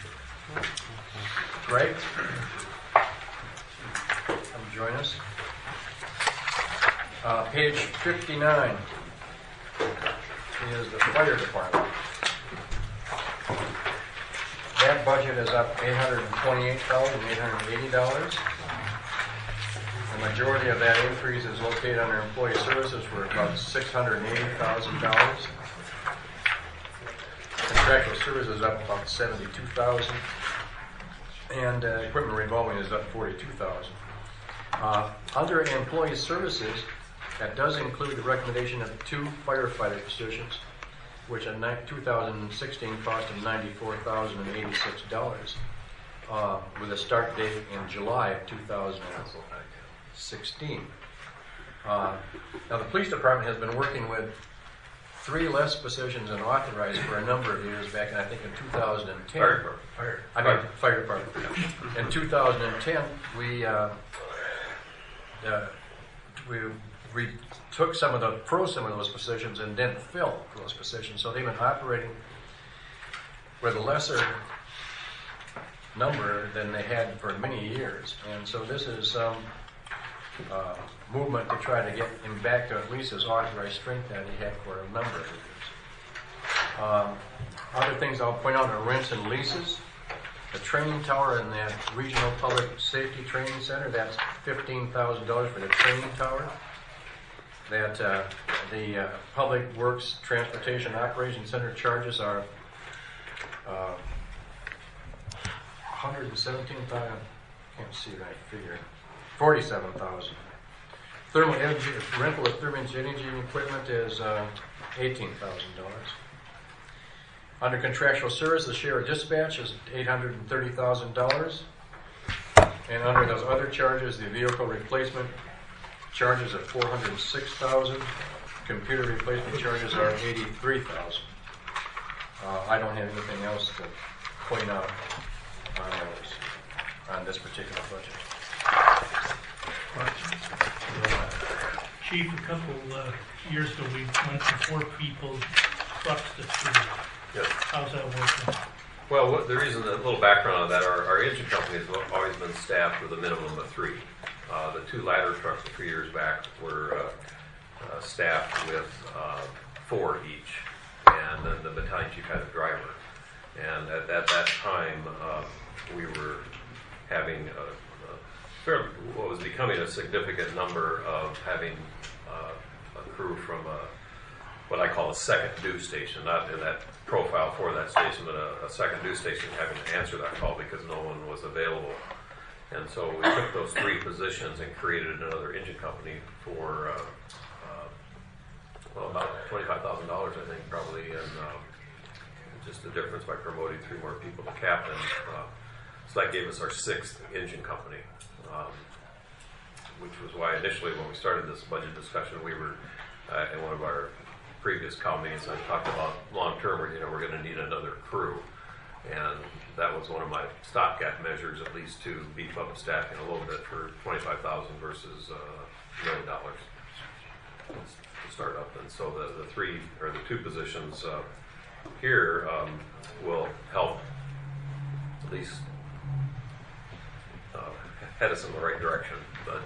S2: Greg? Come join us. Page 59 is the fire department. That budget is up $828,880. The majority of that increase is located under employee services for about $680,000. Contractual services up about $72,000. And equipment revolving is up $42,000. Under employee services, that does include the recommendation of 2 firefighter positions, which in 2016 cost them $94,086, with a start date in July of 2016. Now, the police department has been working with 3 less positions than authorized for a number of years back, I think in 2010. Fire department. In 2010, we took some of those positions and didn't fill those positions. So they've been operating with a lesser number than they had for many years. And so this is some movement to try to get him back to at least his authorized strength that he had for a number of years. Other things I'll point out are rents and leases. The training tower in the Regional Public Safety Training Center, that's $15,000 for the training tower. That the Public Works Transportation Operations Center charges are $117,000. Can't see that figure. $47,000. Thermal energy rental of thermal energy equipment is $18,000. Under contractual service, the share of dispatch is $830,000. And under those other charges, the vehicle replacement charges are $406,000. Computer replacement charges are $83,000. I don't have anything else to point out on those, on this particular budget.
S3: Chief, a couple years ago, we went from 4 people trucks to 3.
S16: Yes.
S3: How's that working?
S16: Well, the reason, a little background on that, our engine company has always been staffed with a minimum of 3. The 2 ladder trucks a few years back were staffed with 4 each, and then the battalion chief had a driver. And at that time, we were having what was becoming a significant number of having a crew from what I call a second due station, not in that profile for that station, but a second due station having to answer that call because no one was available. And so we took those 3 positions and created another engine company for about $25,000, I think, probably, and just the difference by promoting 3 more people to captain. So that gave us our 6th engine company, which was why initially when we started this budget discussion, we were in one of our previous cow meetings, I talked about long-term, we're going to need another crew. And that was one of my stopgap measures, at least to beef up staffing a little bit for $25,000 versus $1 million to start up. And so the 3 or the 2 positions here will help at least head us in the right direction. But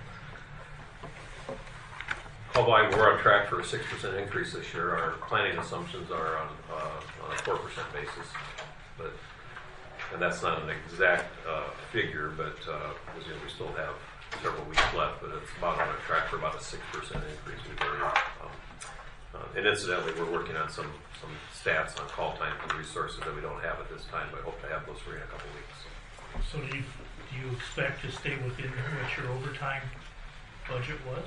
S16: although we're on track for a 6% increase this year, our planning assumptions are on a 4% basis. And that's not an exact figure, but because we still have several weeks left, but it's about on track for about a 6% increase, we believe. And incidentally, we're working on some stats on call time and resources that we don't have at this time, but I hope to have those for you in a couple weeks.
S3: So do you expect to stay within what your overtime budget was?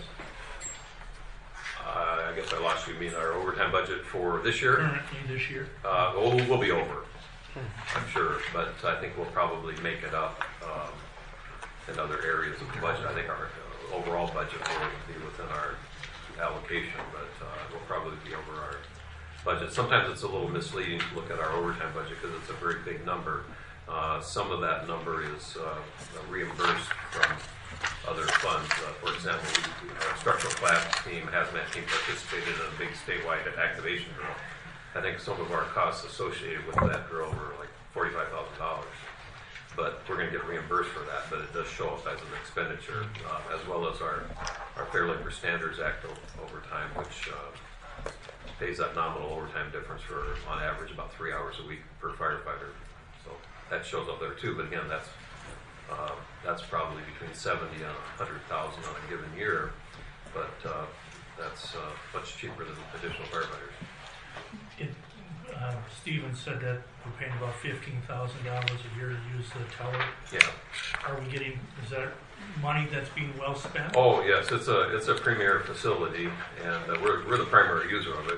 S16: I guess I lost you. You mean our overtime budget for this year?
S3: Currently this year?
S16: We'll be over, I'm sure, but I think we'll probably make it up in other areas of the budget. I think our overall budget will be within our allocation, but we'll probably be over our budget. Sometimes it's a little misleading to look at our overtime budget because it's a very big number. Some of that number is reimbursed from other funds. For example, our structural class team, hazmat team, participated in a big statewide activation drill. I think some of our costs associated with that drill were like $45,000. But we're going to get reimbursed for that, but it does show up as an expenditure, as well as our Fair Labor Standards Act overtime, which pays that nominal overtime difference for, on average, about 3 hours a week per firefighter. So that shows up there too, but again, that's probably between 70 and 100,000 on a given year, but that's much cheaper than additional firefighters.
S3: Steven said that we're paying about $15,000 a year to use the tower.
S16: Yeah.
S3: Are we getting? Is that money that's being well spent?
S16: Oh yes, it's a premier facility, and we're the primary user of it,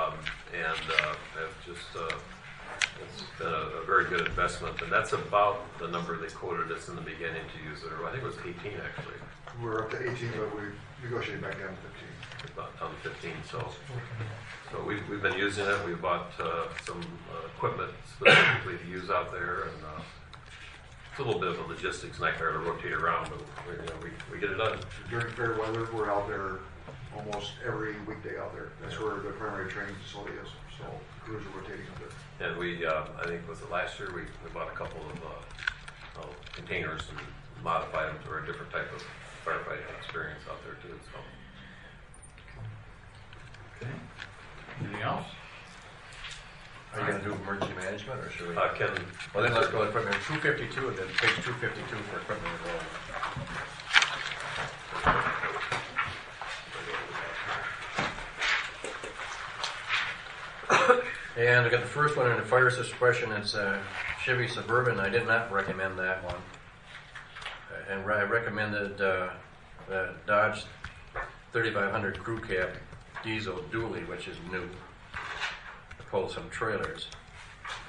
S16: it's been a very good investment, and that's about the number they quoted us in the beginning to use it. Or I think it was 18 actually.
S17: We're up to 18, but we negotiated back down to 15.
S16: About down to 15, so we've been using it. We bought some equipment specifically to use out there, and it's a little bit of a logistics nightmare to rotate around, but we get it done.
S17: During fair weather, we're out there almost every weekday out there. That's where the primary training facility is, so crews are rotating up there.
S16: And we, I think was it last year, we bought a couple of containers and modified them to a different type of firefighting experience out there too. So.
S2: Okay. Anything else? Are you going to do emergency management, or should we? Well, then let's go to equipment 252, and then page 252 for equipment enrollment. And I got the first one in the fire suppression. It's a Chevy Suburban. I did not recommend that one. And I recommended the Dodge 3500 Crew Cab Diesel Dually, which is new, to pull some trailers.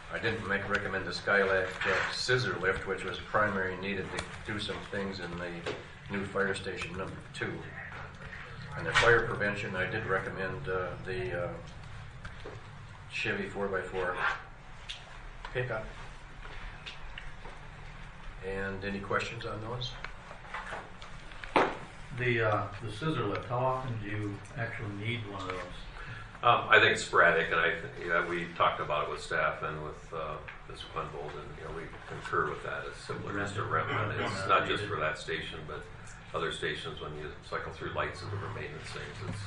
S2: I didn't recommend the Skylab scissor lift, which was primary needed to do some things in the new fire station number 2. And the fire prevention, I did recommend the Chevy 4x4 pickup. And any questions on those?
S1: The scissor lift, how often do you actually need one of those?
S16: I think it's sporadic, and we talked about it with staff and with Ms. Quenvold, and we concur with that. It's simpler just to rent one. It's not just for that station, but other stations when you cycle through lights and different maintenance things. It's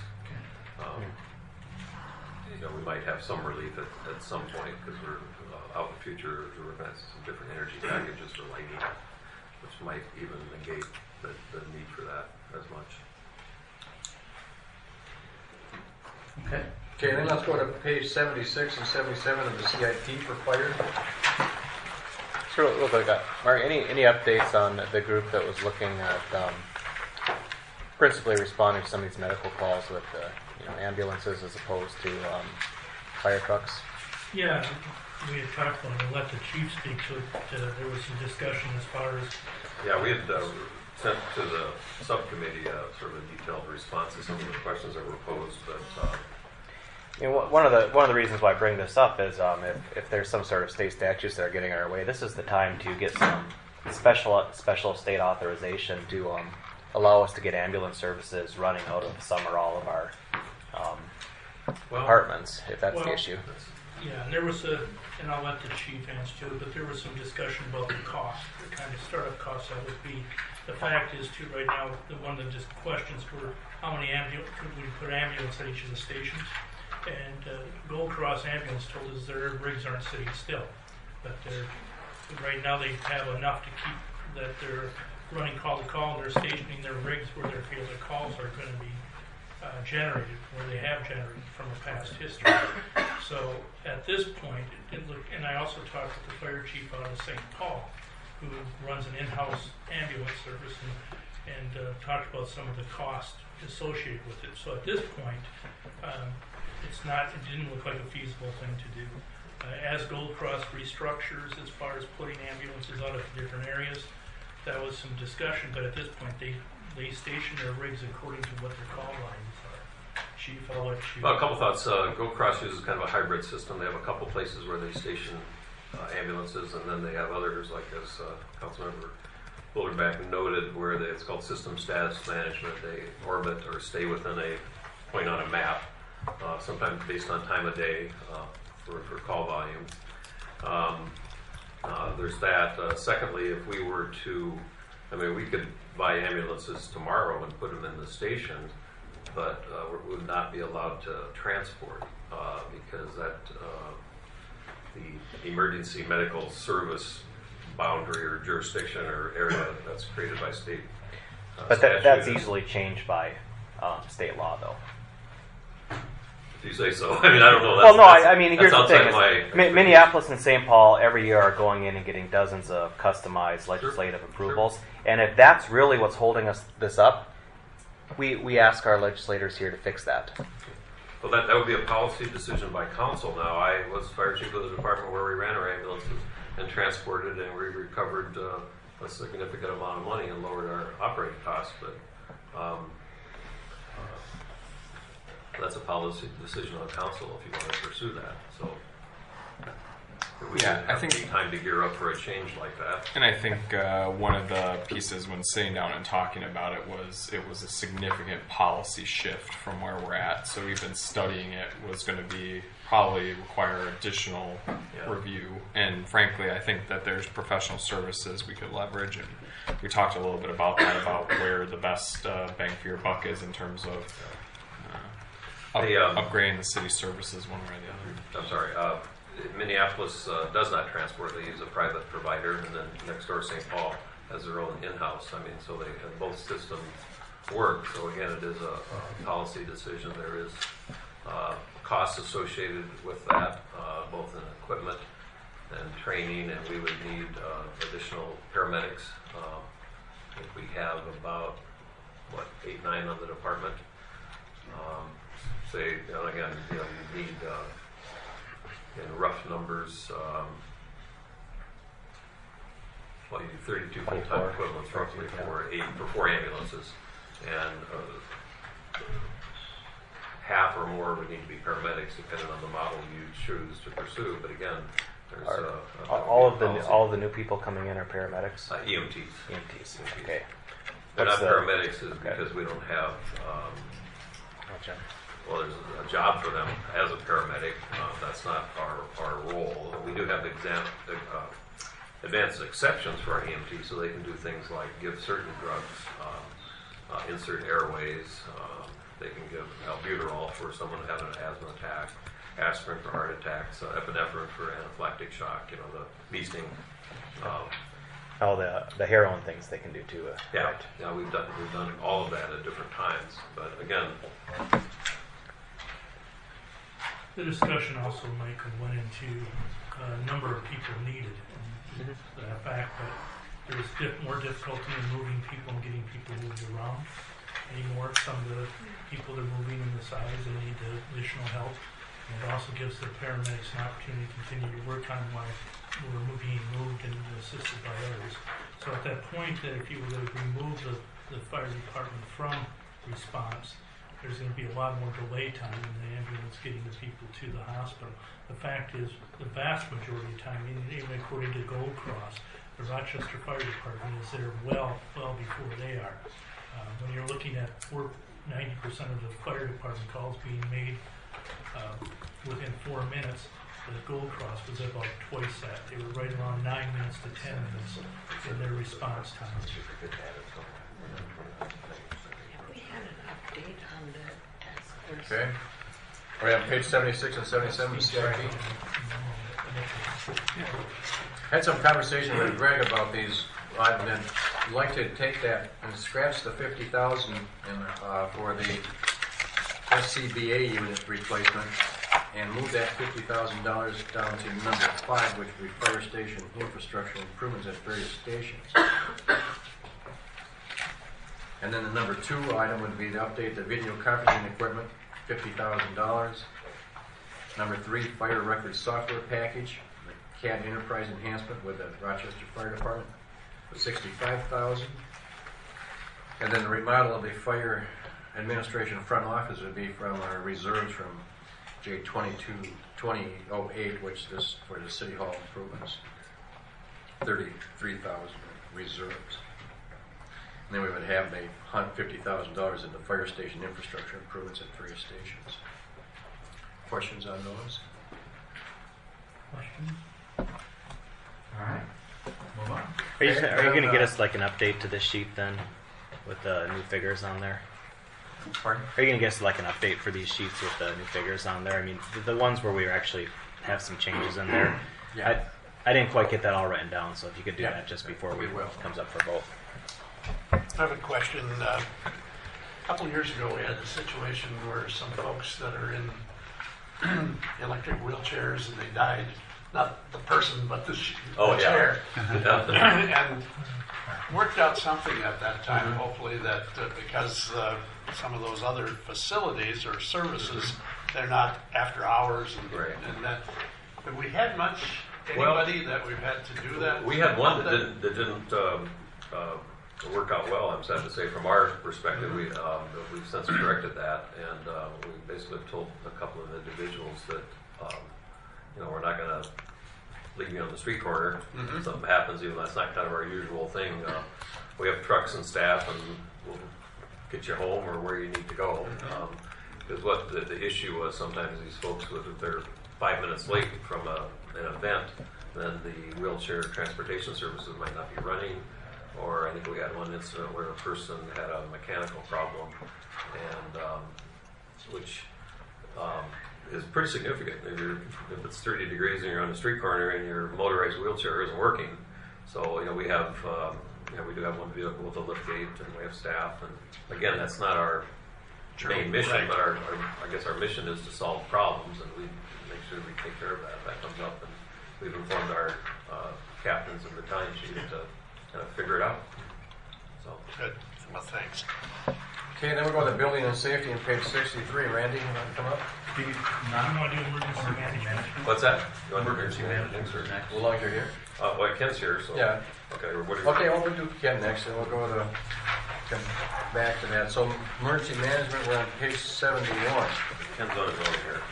S16: we might have some relief at some point because we're out in the future. We're going to have some different energy packages for lighting, which might even negate the need for that as much.
S1: Okay.
S2: Okay, then let's go to page 76 and 77 of the CIP for fire.
S4: Sure, real quick, Mark, any updates on the group that was looking at principally responding to some of these medical calls with ambulances as opposed to fire trucks?
S3: Yeah, we had talked about it. I'll let the chief speak to it. There was some discussion as far as...
S16: Yeah, we had sent to the subcommittee sort of a detailed response to some of the questions that were posed, but...
S4: one of the reasons why I bring this up is if there's some sort of state statutes that are getting in our way, this is the time to get some special state authorization to allow us to get ambulance services running out of some or all of our apartments, if that's the issue.
S3: Yeah, and there was and I'll let the chief answer to it, but there was some discussion about the cost, the kind of startup costs that would be. The fact is, too, right now, one of the just questions were how many could we put ambulance at each of the stations? And Gold Cross Ambulance told us their rigs aren't sitting still, but right now they have enough to keep that they're running call to call, and they're stationing their rigs where their field of calls are going to be generated, where they have generated from a past history. So at this point, and I also talked with the fire chief out of St. Paul, who runs an in-house ambulance service, and talked about some of the cost associated with it. So at this point, it didn't look like a feasible thing to do. As Gold Cross restructures as far as putting ambulances out of different areas, that was some discussion, but at this point they station their rigs according to what their call lines are. Chief, I'll let you...
S16: Well, a couple thoughts. Gold Cross uses kind of a hybrid system. They have a couple places where they station ambulances, and then they have others, like as Councilmember Boulderback noted, where it's called system status management. They orbit or stay within a point on a map, sometimes based on time of day for call volume. There's that. Secondly, if we were to, we could buy ambulances tomorrow and put them in the station, but we would not be allowed to transport because that the emergency medical service boundary or jurisdiction or area that's created by state
S4: but that's easily changed by state law, though.
S16: If you say so. I don't know.
S4: Here's the thing. Minneapolis and St. Paul every year are going in and getting dozens of customized legislative approvals. Sure. And if that's really what's holding this up, we ask our legislators here to fix that.
S16: Well, that would be a policy decision by council now. I was fire chief of the department where we ran our ambulances and transported, and we recovered a significant amount of money and lowered our operating costs. But that's a policy decision on council if you want to pursue that. So I think time to gear up for a change like that.
S8: And I think one of the pieces when sitting down and talking about it was a significant policy shift from where we're at. So we've been studying it was going to be probably require additional review. And frankly, I think that there's professional services we could leverage. And we talked a little bit about that, about where the best bang for your buck is in terms of upgrading the city services one way or the other.
S16: I'm sorry. Minneapolis does not transport. They use a private provider, and then next door St. Paul has their own in-house. So they have both systems work. So again, it is a policy decision. There is costs associated with that, both in equipment and training, and we would need additional paramedics. I think we have about 8, 9 on the department. You need in rough numbers, well, you do 32 full-time equivalents roughly for 4 ambulances, and half or more would need to be paramedics, depending on the model you choose to pursue. But again, there's
S4: all of the new people coming in are paramedics.
S16: EMTs.
S4: EMTs. Okay.
S16: They're not paramedics is because we don't have. Well, there's a job for them as a paramedic. That's not our role. We do have advanced exceptions for our EMT, so they can do things like give certain drugs, insert airways. They can give albuterol for someone having an asthma attack, aspirin for heart attacks, epinephrine for anaphylactic shock. You know, the bee sting.
S4: All the heroin things they can do too.
S16: Yeah,
S4: right.
S16: yeah, we've done all of that at different times. But again,
S3: the discussion also, Michael, went into number of people needed, and the fact that there's more difficulty in moving people and getting people moved around anymore. Some of the people that are moving in the size, they need the additional help. And it also gives the paramedics an opportunity to continue to work on while we're being moved and assisted by others. So at that point, that if you were to remove the fire department from response, there's going to be a lot more delay time in the ambulance getting the people to the hospital. The fact is, the vast majority of time, even according to Gold Cross, the Rochester Fire Department is there well before they are. When you're looking at 90% of the fire department calls being made within 4 minutes, the Gold Cross was about twice that. They were right around 9 minutes to 10 minutes in their response time.
S11: We had an update on the task force.
S2: Okay. We're on page 76 and 77 of CIP. Had some conversation with Greg about these. I'd like to take that and scratch the $50,000 for the SCBA unit replacement and move that $50,000 down to number 5, which would be fire station infrastructure improvements at various stations. And then the number 2 item would be to update the video conferencing equipment, $50,000. Number 3, fire record software package, the CAD enterprise enhancement with the Rochester Fire Department, for $65,000. And then the remodel of the fire administration front office would be from our reserves from J22-2008, which is for the City Hall improvements, $33,000 reserves. And then we would have the $50,000 in the fire station infrastructure improvements at various stations. Questions on those?
S1: Questions? All right. Move on.
S4: Are you going to get us like an update to this sheet then, with the new figures on there?
S2: Pardon?
S4: Are you going to get us like an update for these sheets with the new figures on there? I mean, the ones where we actually have some changes in there.
S2: Yeah.
S4: I didn't quite get that all written down, so if you could do that just before
S2: we will.
S4: Comes up for vote.
S9: I have a question. A couple years ago, we had a situation where some folks that are in electric wheelchairs and they died. Not the person, but the chair. And worked out something at that time, hopefully, that because some of those other facilities or services, they're not after hours and that. Have we had anybody that we've had to do that?
S16: We had one that didn't work out well, I'm sad to say. From our perspective, we've since corrected that, and we basically told a couple of individuals that we're not going to leave you on the street corner. If something happens, even that's not kind of our usual thing. We have trucks and staff, and we'll get you home or where you need to go. Because what the issue was, sometimes these folks, if they're 5 minutes late from an event, then the wheelchair transportation services might not be running. Or I think we had one incident where a person had a mechanical problem, and which is pretty significant. If it's 30 degrees and you're on the street corner and your motorized wheelchair isn't working, so we have we do have one vehicle with a lift gate, and we have staff. And again, that's not our main mission, but I guess our mission is to solve problems, and we make sure we take care of that. That comes up, and we've informed our captains and battalion chiefs to kind of figure it out. So
S9: good. Well, thanks.
S2: Okay, then we go to building and safety on page 63. Randy, you want to come up?
S3: You want to do emergency management?
S16: What's that? You want
S1: Emergency management is next.
S2: As long as you're here.
S16: Well, Ken's here, so.
S2: Yeah.
S16: Okay, what do you?
S2: Okay, well, we'll do Ken next, and we'll go to Ken back to that. So emergency management, we're on page 71.
S16: Ken's on his own here.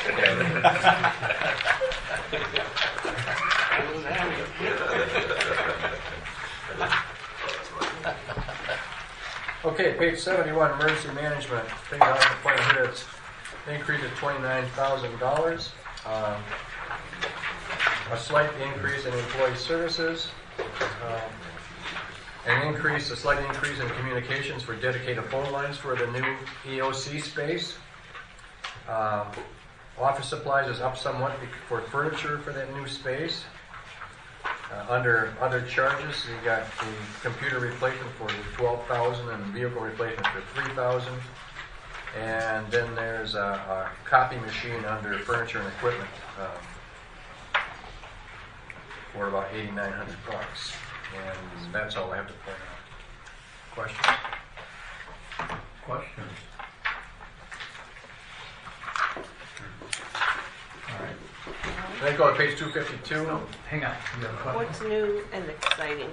S2: Okay, page 71, emergency management. Thing I like to point here, it's an increase of $29,000. A slight increase in employee services. A slight increase in communications for dedicated phone lines for the new EOC space. Office supplies is up somewhat for furniture for that new space. Under other charges, you got the computer replacement for $12,000 and vehicle replacement for $3,000. And then there's a copy machine under furniture and equipment for about $8,900. And that's all I have to point out. Questions?
S1: Questions? All right.
S2: Then go to page 252.
S1: Hang on. You have a question?
S11: What's new and exciting?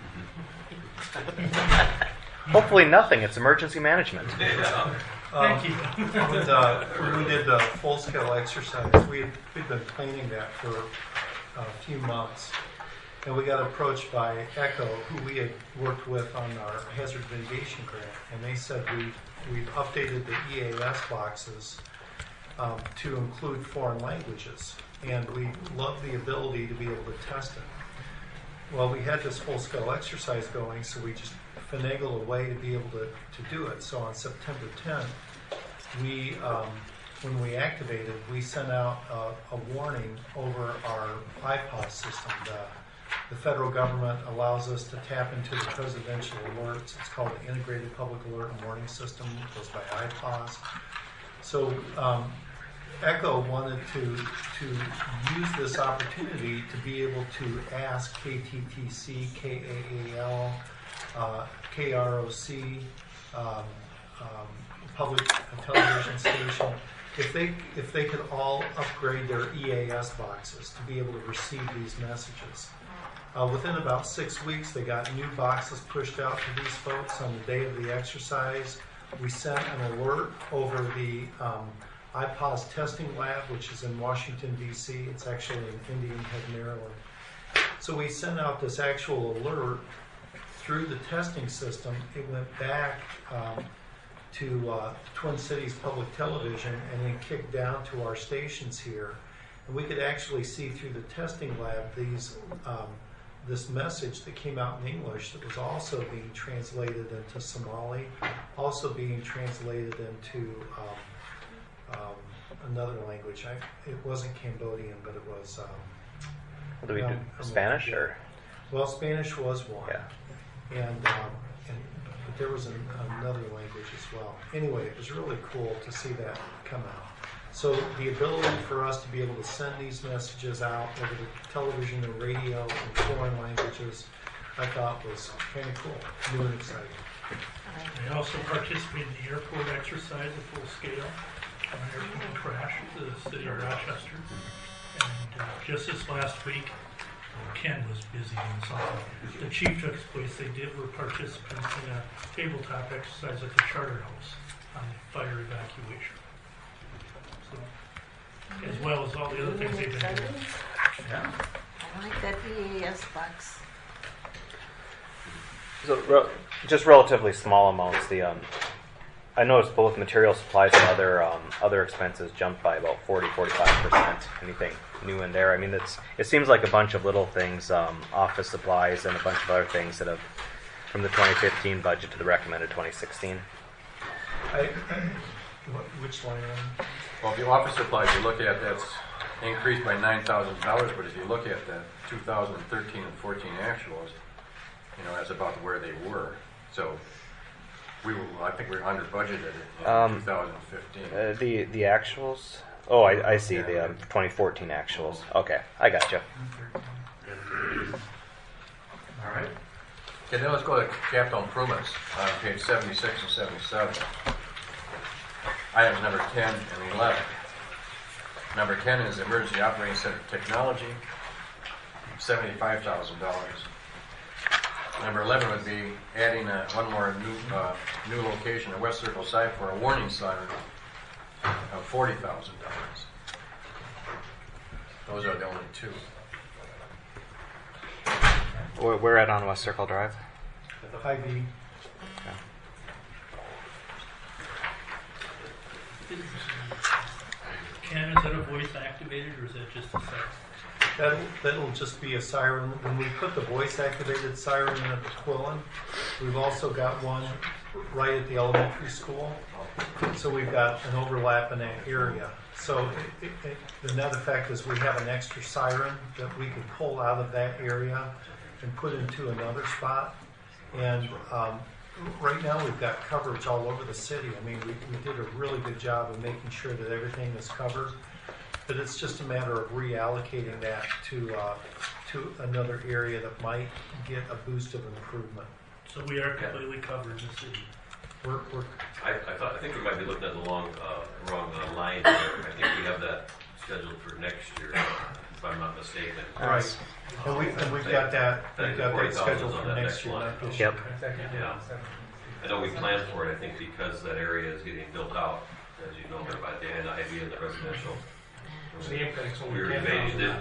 S4: Hopefully nothing. It's emergency management.
S3: Thank you.
S18: When we did the full-scale exercise, we'd been planning that for a few months. And we got approached by ECHO, who we had worked with on our hazard mitigation grant. And they said we've updated the EAS boxes to include foreign languages. And we love the ability to be able to test it. Well, we had this full-scale exercise going, so we just finagled a way to be able to do it. So on September 10th, we, when we activated, we sent out a warning over our IPOS system. The federal government allows us to tap into the presidential alerts. It's called the Integrated Public Alert and Warning System. It goes by IPOS. So ECHO wanted to use this opportunity to be able to ask KTTC, KAAL, KROC, public television station, if they could all upgrade their EAS boxes to be able to receive these messages. Within about 6 weeks, they got new boxes pushed out to these folks on the day of the exercise. We sent an alert over the IPOS testing lab, which is in Washington, D.C. It's actually in Indian Head, Maryland. So we sent out this actual alert through the testing system. It went back to Twin Cities Public Television and then kicked down to our stations here. And we could actually see through the testing lab this message that came out in English that was also being translated into Somali, also being translated into another language. It wasn't Cambodian, but it was.
S4: What do we do? Spanish or?
S18: Well, Spanish was one.
S4: Yeah.
S18: And but there was another language as well. Anyway, it was really cool to see that come out. So the ability for us to be able to send these messages out over the television and radio in foreign languages, I thought was kind of cool, new and exciting.
S3: I also participated in the airport exercise at full scale on an airplane crash at the city of Rochester. And just this last week, Ken was busy and something. The chief took place. They were participants in a tabletop exercise at the Charter House on fire evacuation. So, as well as all the other things they've been doing.
S11: Yeah. I like that EAS box.
S4: So just relatively small amounts. I noticed both material supplies and other expenses jumped by about 40-45%. Anything new in there? I mean, it seems like a bunch of little things, office supplies and a bunch of other things that have from the 2015 budget to the recommended 2016.
S18: Which line?
S2: Well, the office supplies you look at, that's increased by $9,000. But if you look at the 2013 and 14 actuals, that's about where they were. So I think we're under budgeted in 2015.
S4: The actuals. Oh, I see the 2014 actuals. Okay, I gotcha.
S1: All right.
S2: Okay, then let's go to capital improvements on page 76 and 77. Items number 10 and 11. Number 10 is Emergency Operating Center Technology, $75,000. Number 11 would be adding one more new location at West Circle site for a warning siren of $40,000. Those are the only two.
S4: We're at on West Circle Drive.
S18: Hy-Vee.
S3: Ken, is that a voice activated or is that just a siren?
S18: That'll just be a siren. When we put the voice activated siren in at the Quillen, we've also got one right at the elementary school. So we've got an overlap in that area. So the net effect is we have an extra siren that we could pull out of that area and put into another spot. And right now we've got coverage all over the city. I mean, we did a really good job of making sure that everything is covered. But it's just a matter of reallocating that to another area that might get a boost of improvement.
S3: So we are completely covered in the city.
S16: I think we might be looking at the wrong line here. I think we have that scheduled for next year, if I'm not mistaken.
S18: Right. And we've got that scheduled for next year. Not this year.
S16: Yeah. I know we planned for it, I think, because that area is getting built out, as you know, by the end, Ivy and the residential. We were debating it.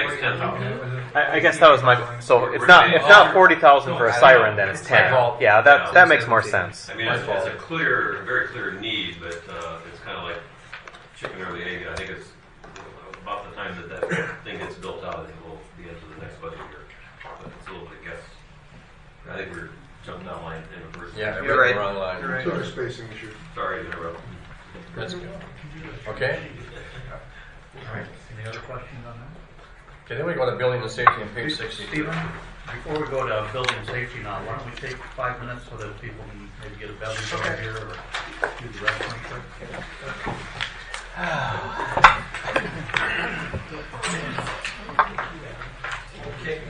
S4: I guess that was my. So it's not 40,000 for a siren, then it's 10. Yeah, that makes more sense.
S16: I mean, it's a very clear need, but it's kind of like chicken or the egg. I think it's about the time that thing gets built out. I think we'll be into the next budget year, but it's a little bit guess. I think we're jumping down line in the first.
S2: Yeah, you're right. Wrong line.
S17: Right. So there's spacing issue.
S16: Sorry to interrupt.
S2: That's good. Okay.
S1: All right, any other questions on that?
S2: Okay, then we go to building and safety on page 62.
S1: Stephen, before we go to building and safety now, why don't we take 5 minutes so that people can maybe get a beverage over here or do the restaurant trip?
S2: Okay.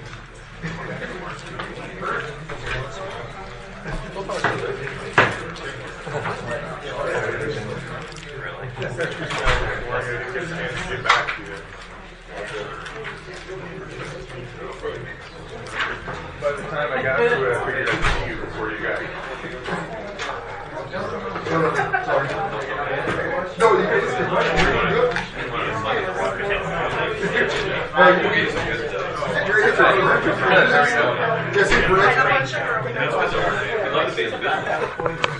S17: By the time I got to it, I figured I'd see you before you got here. No, you guys did right. You're good. Yes, you're correct.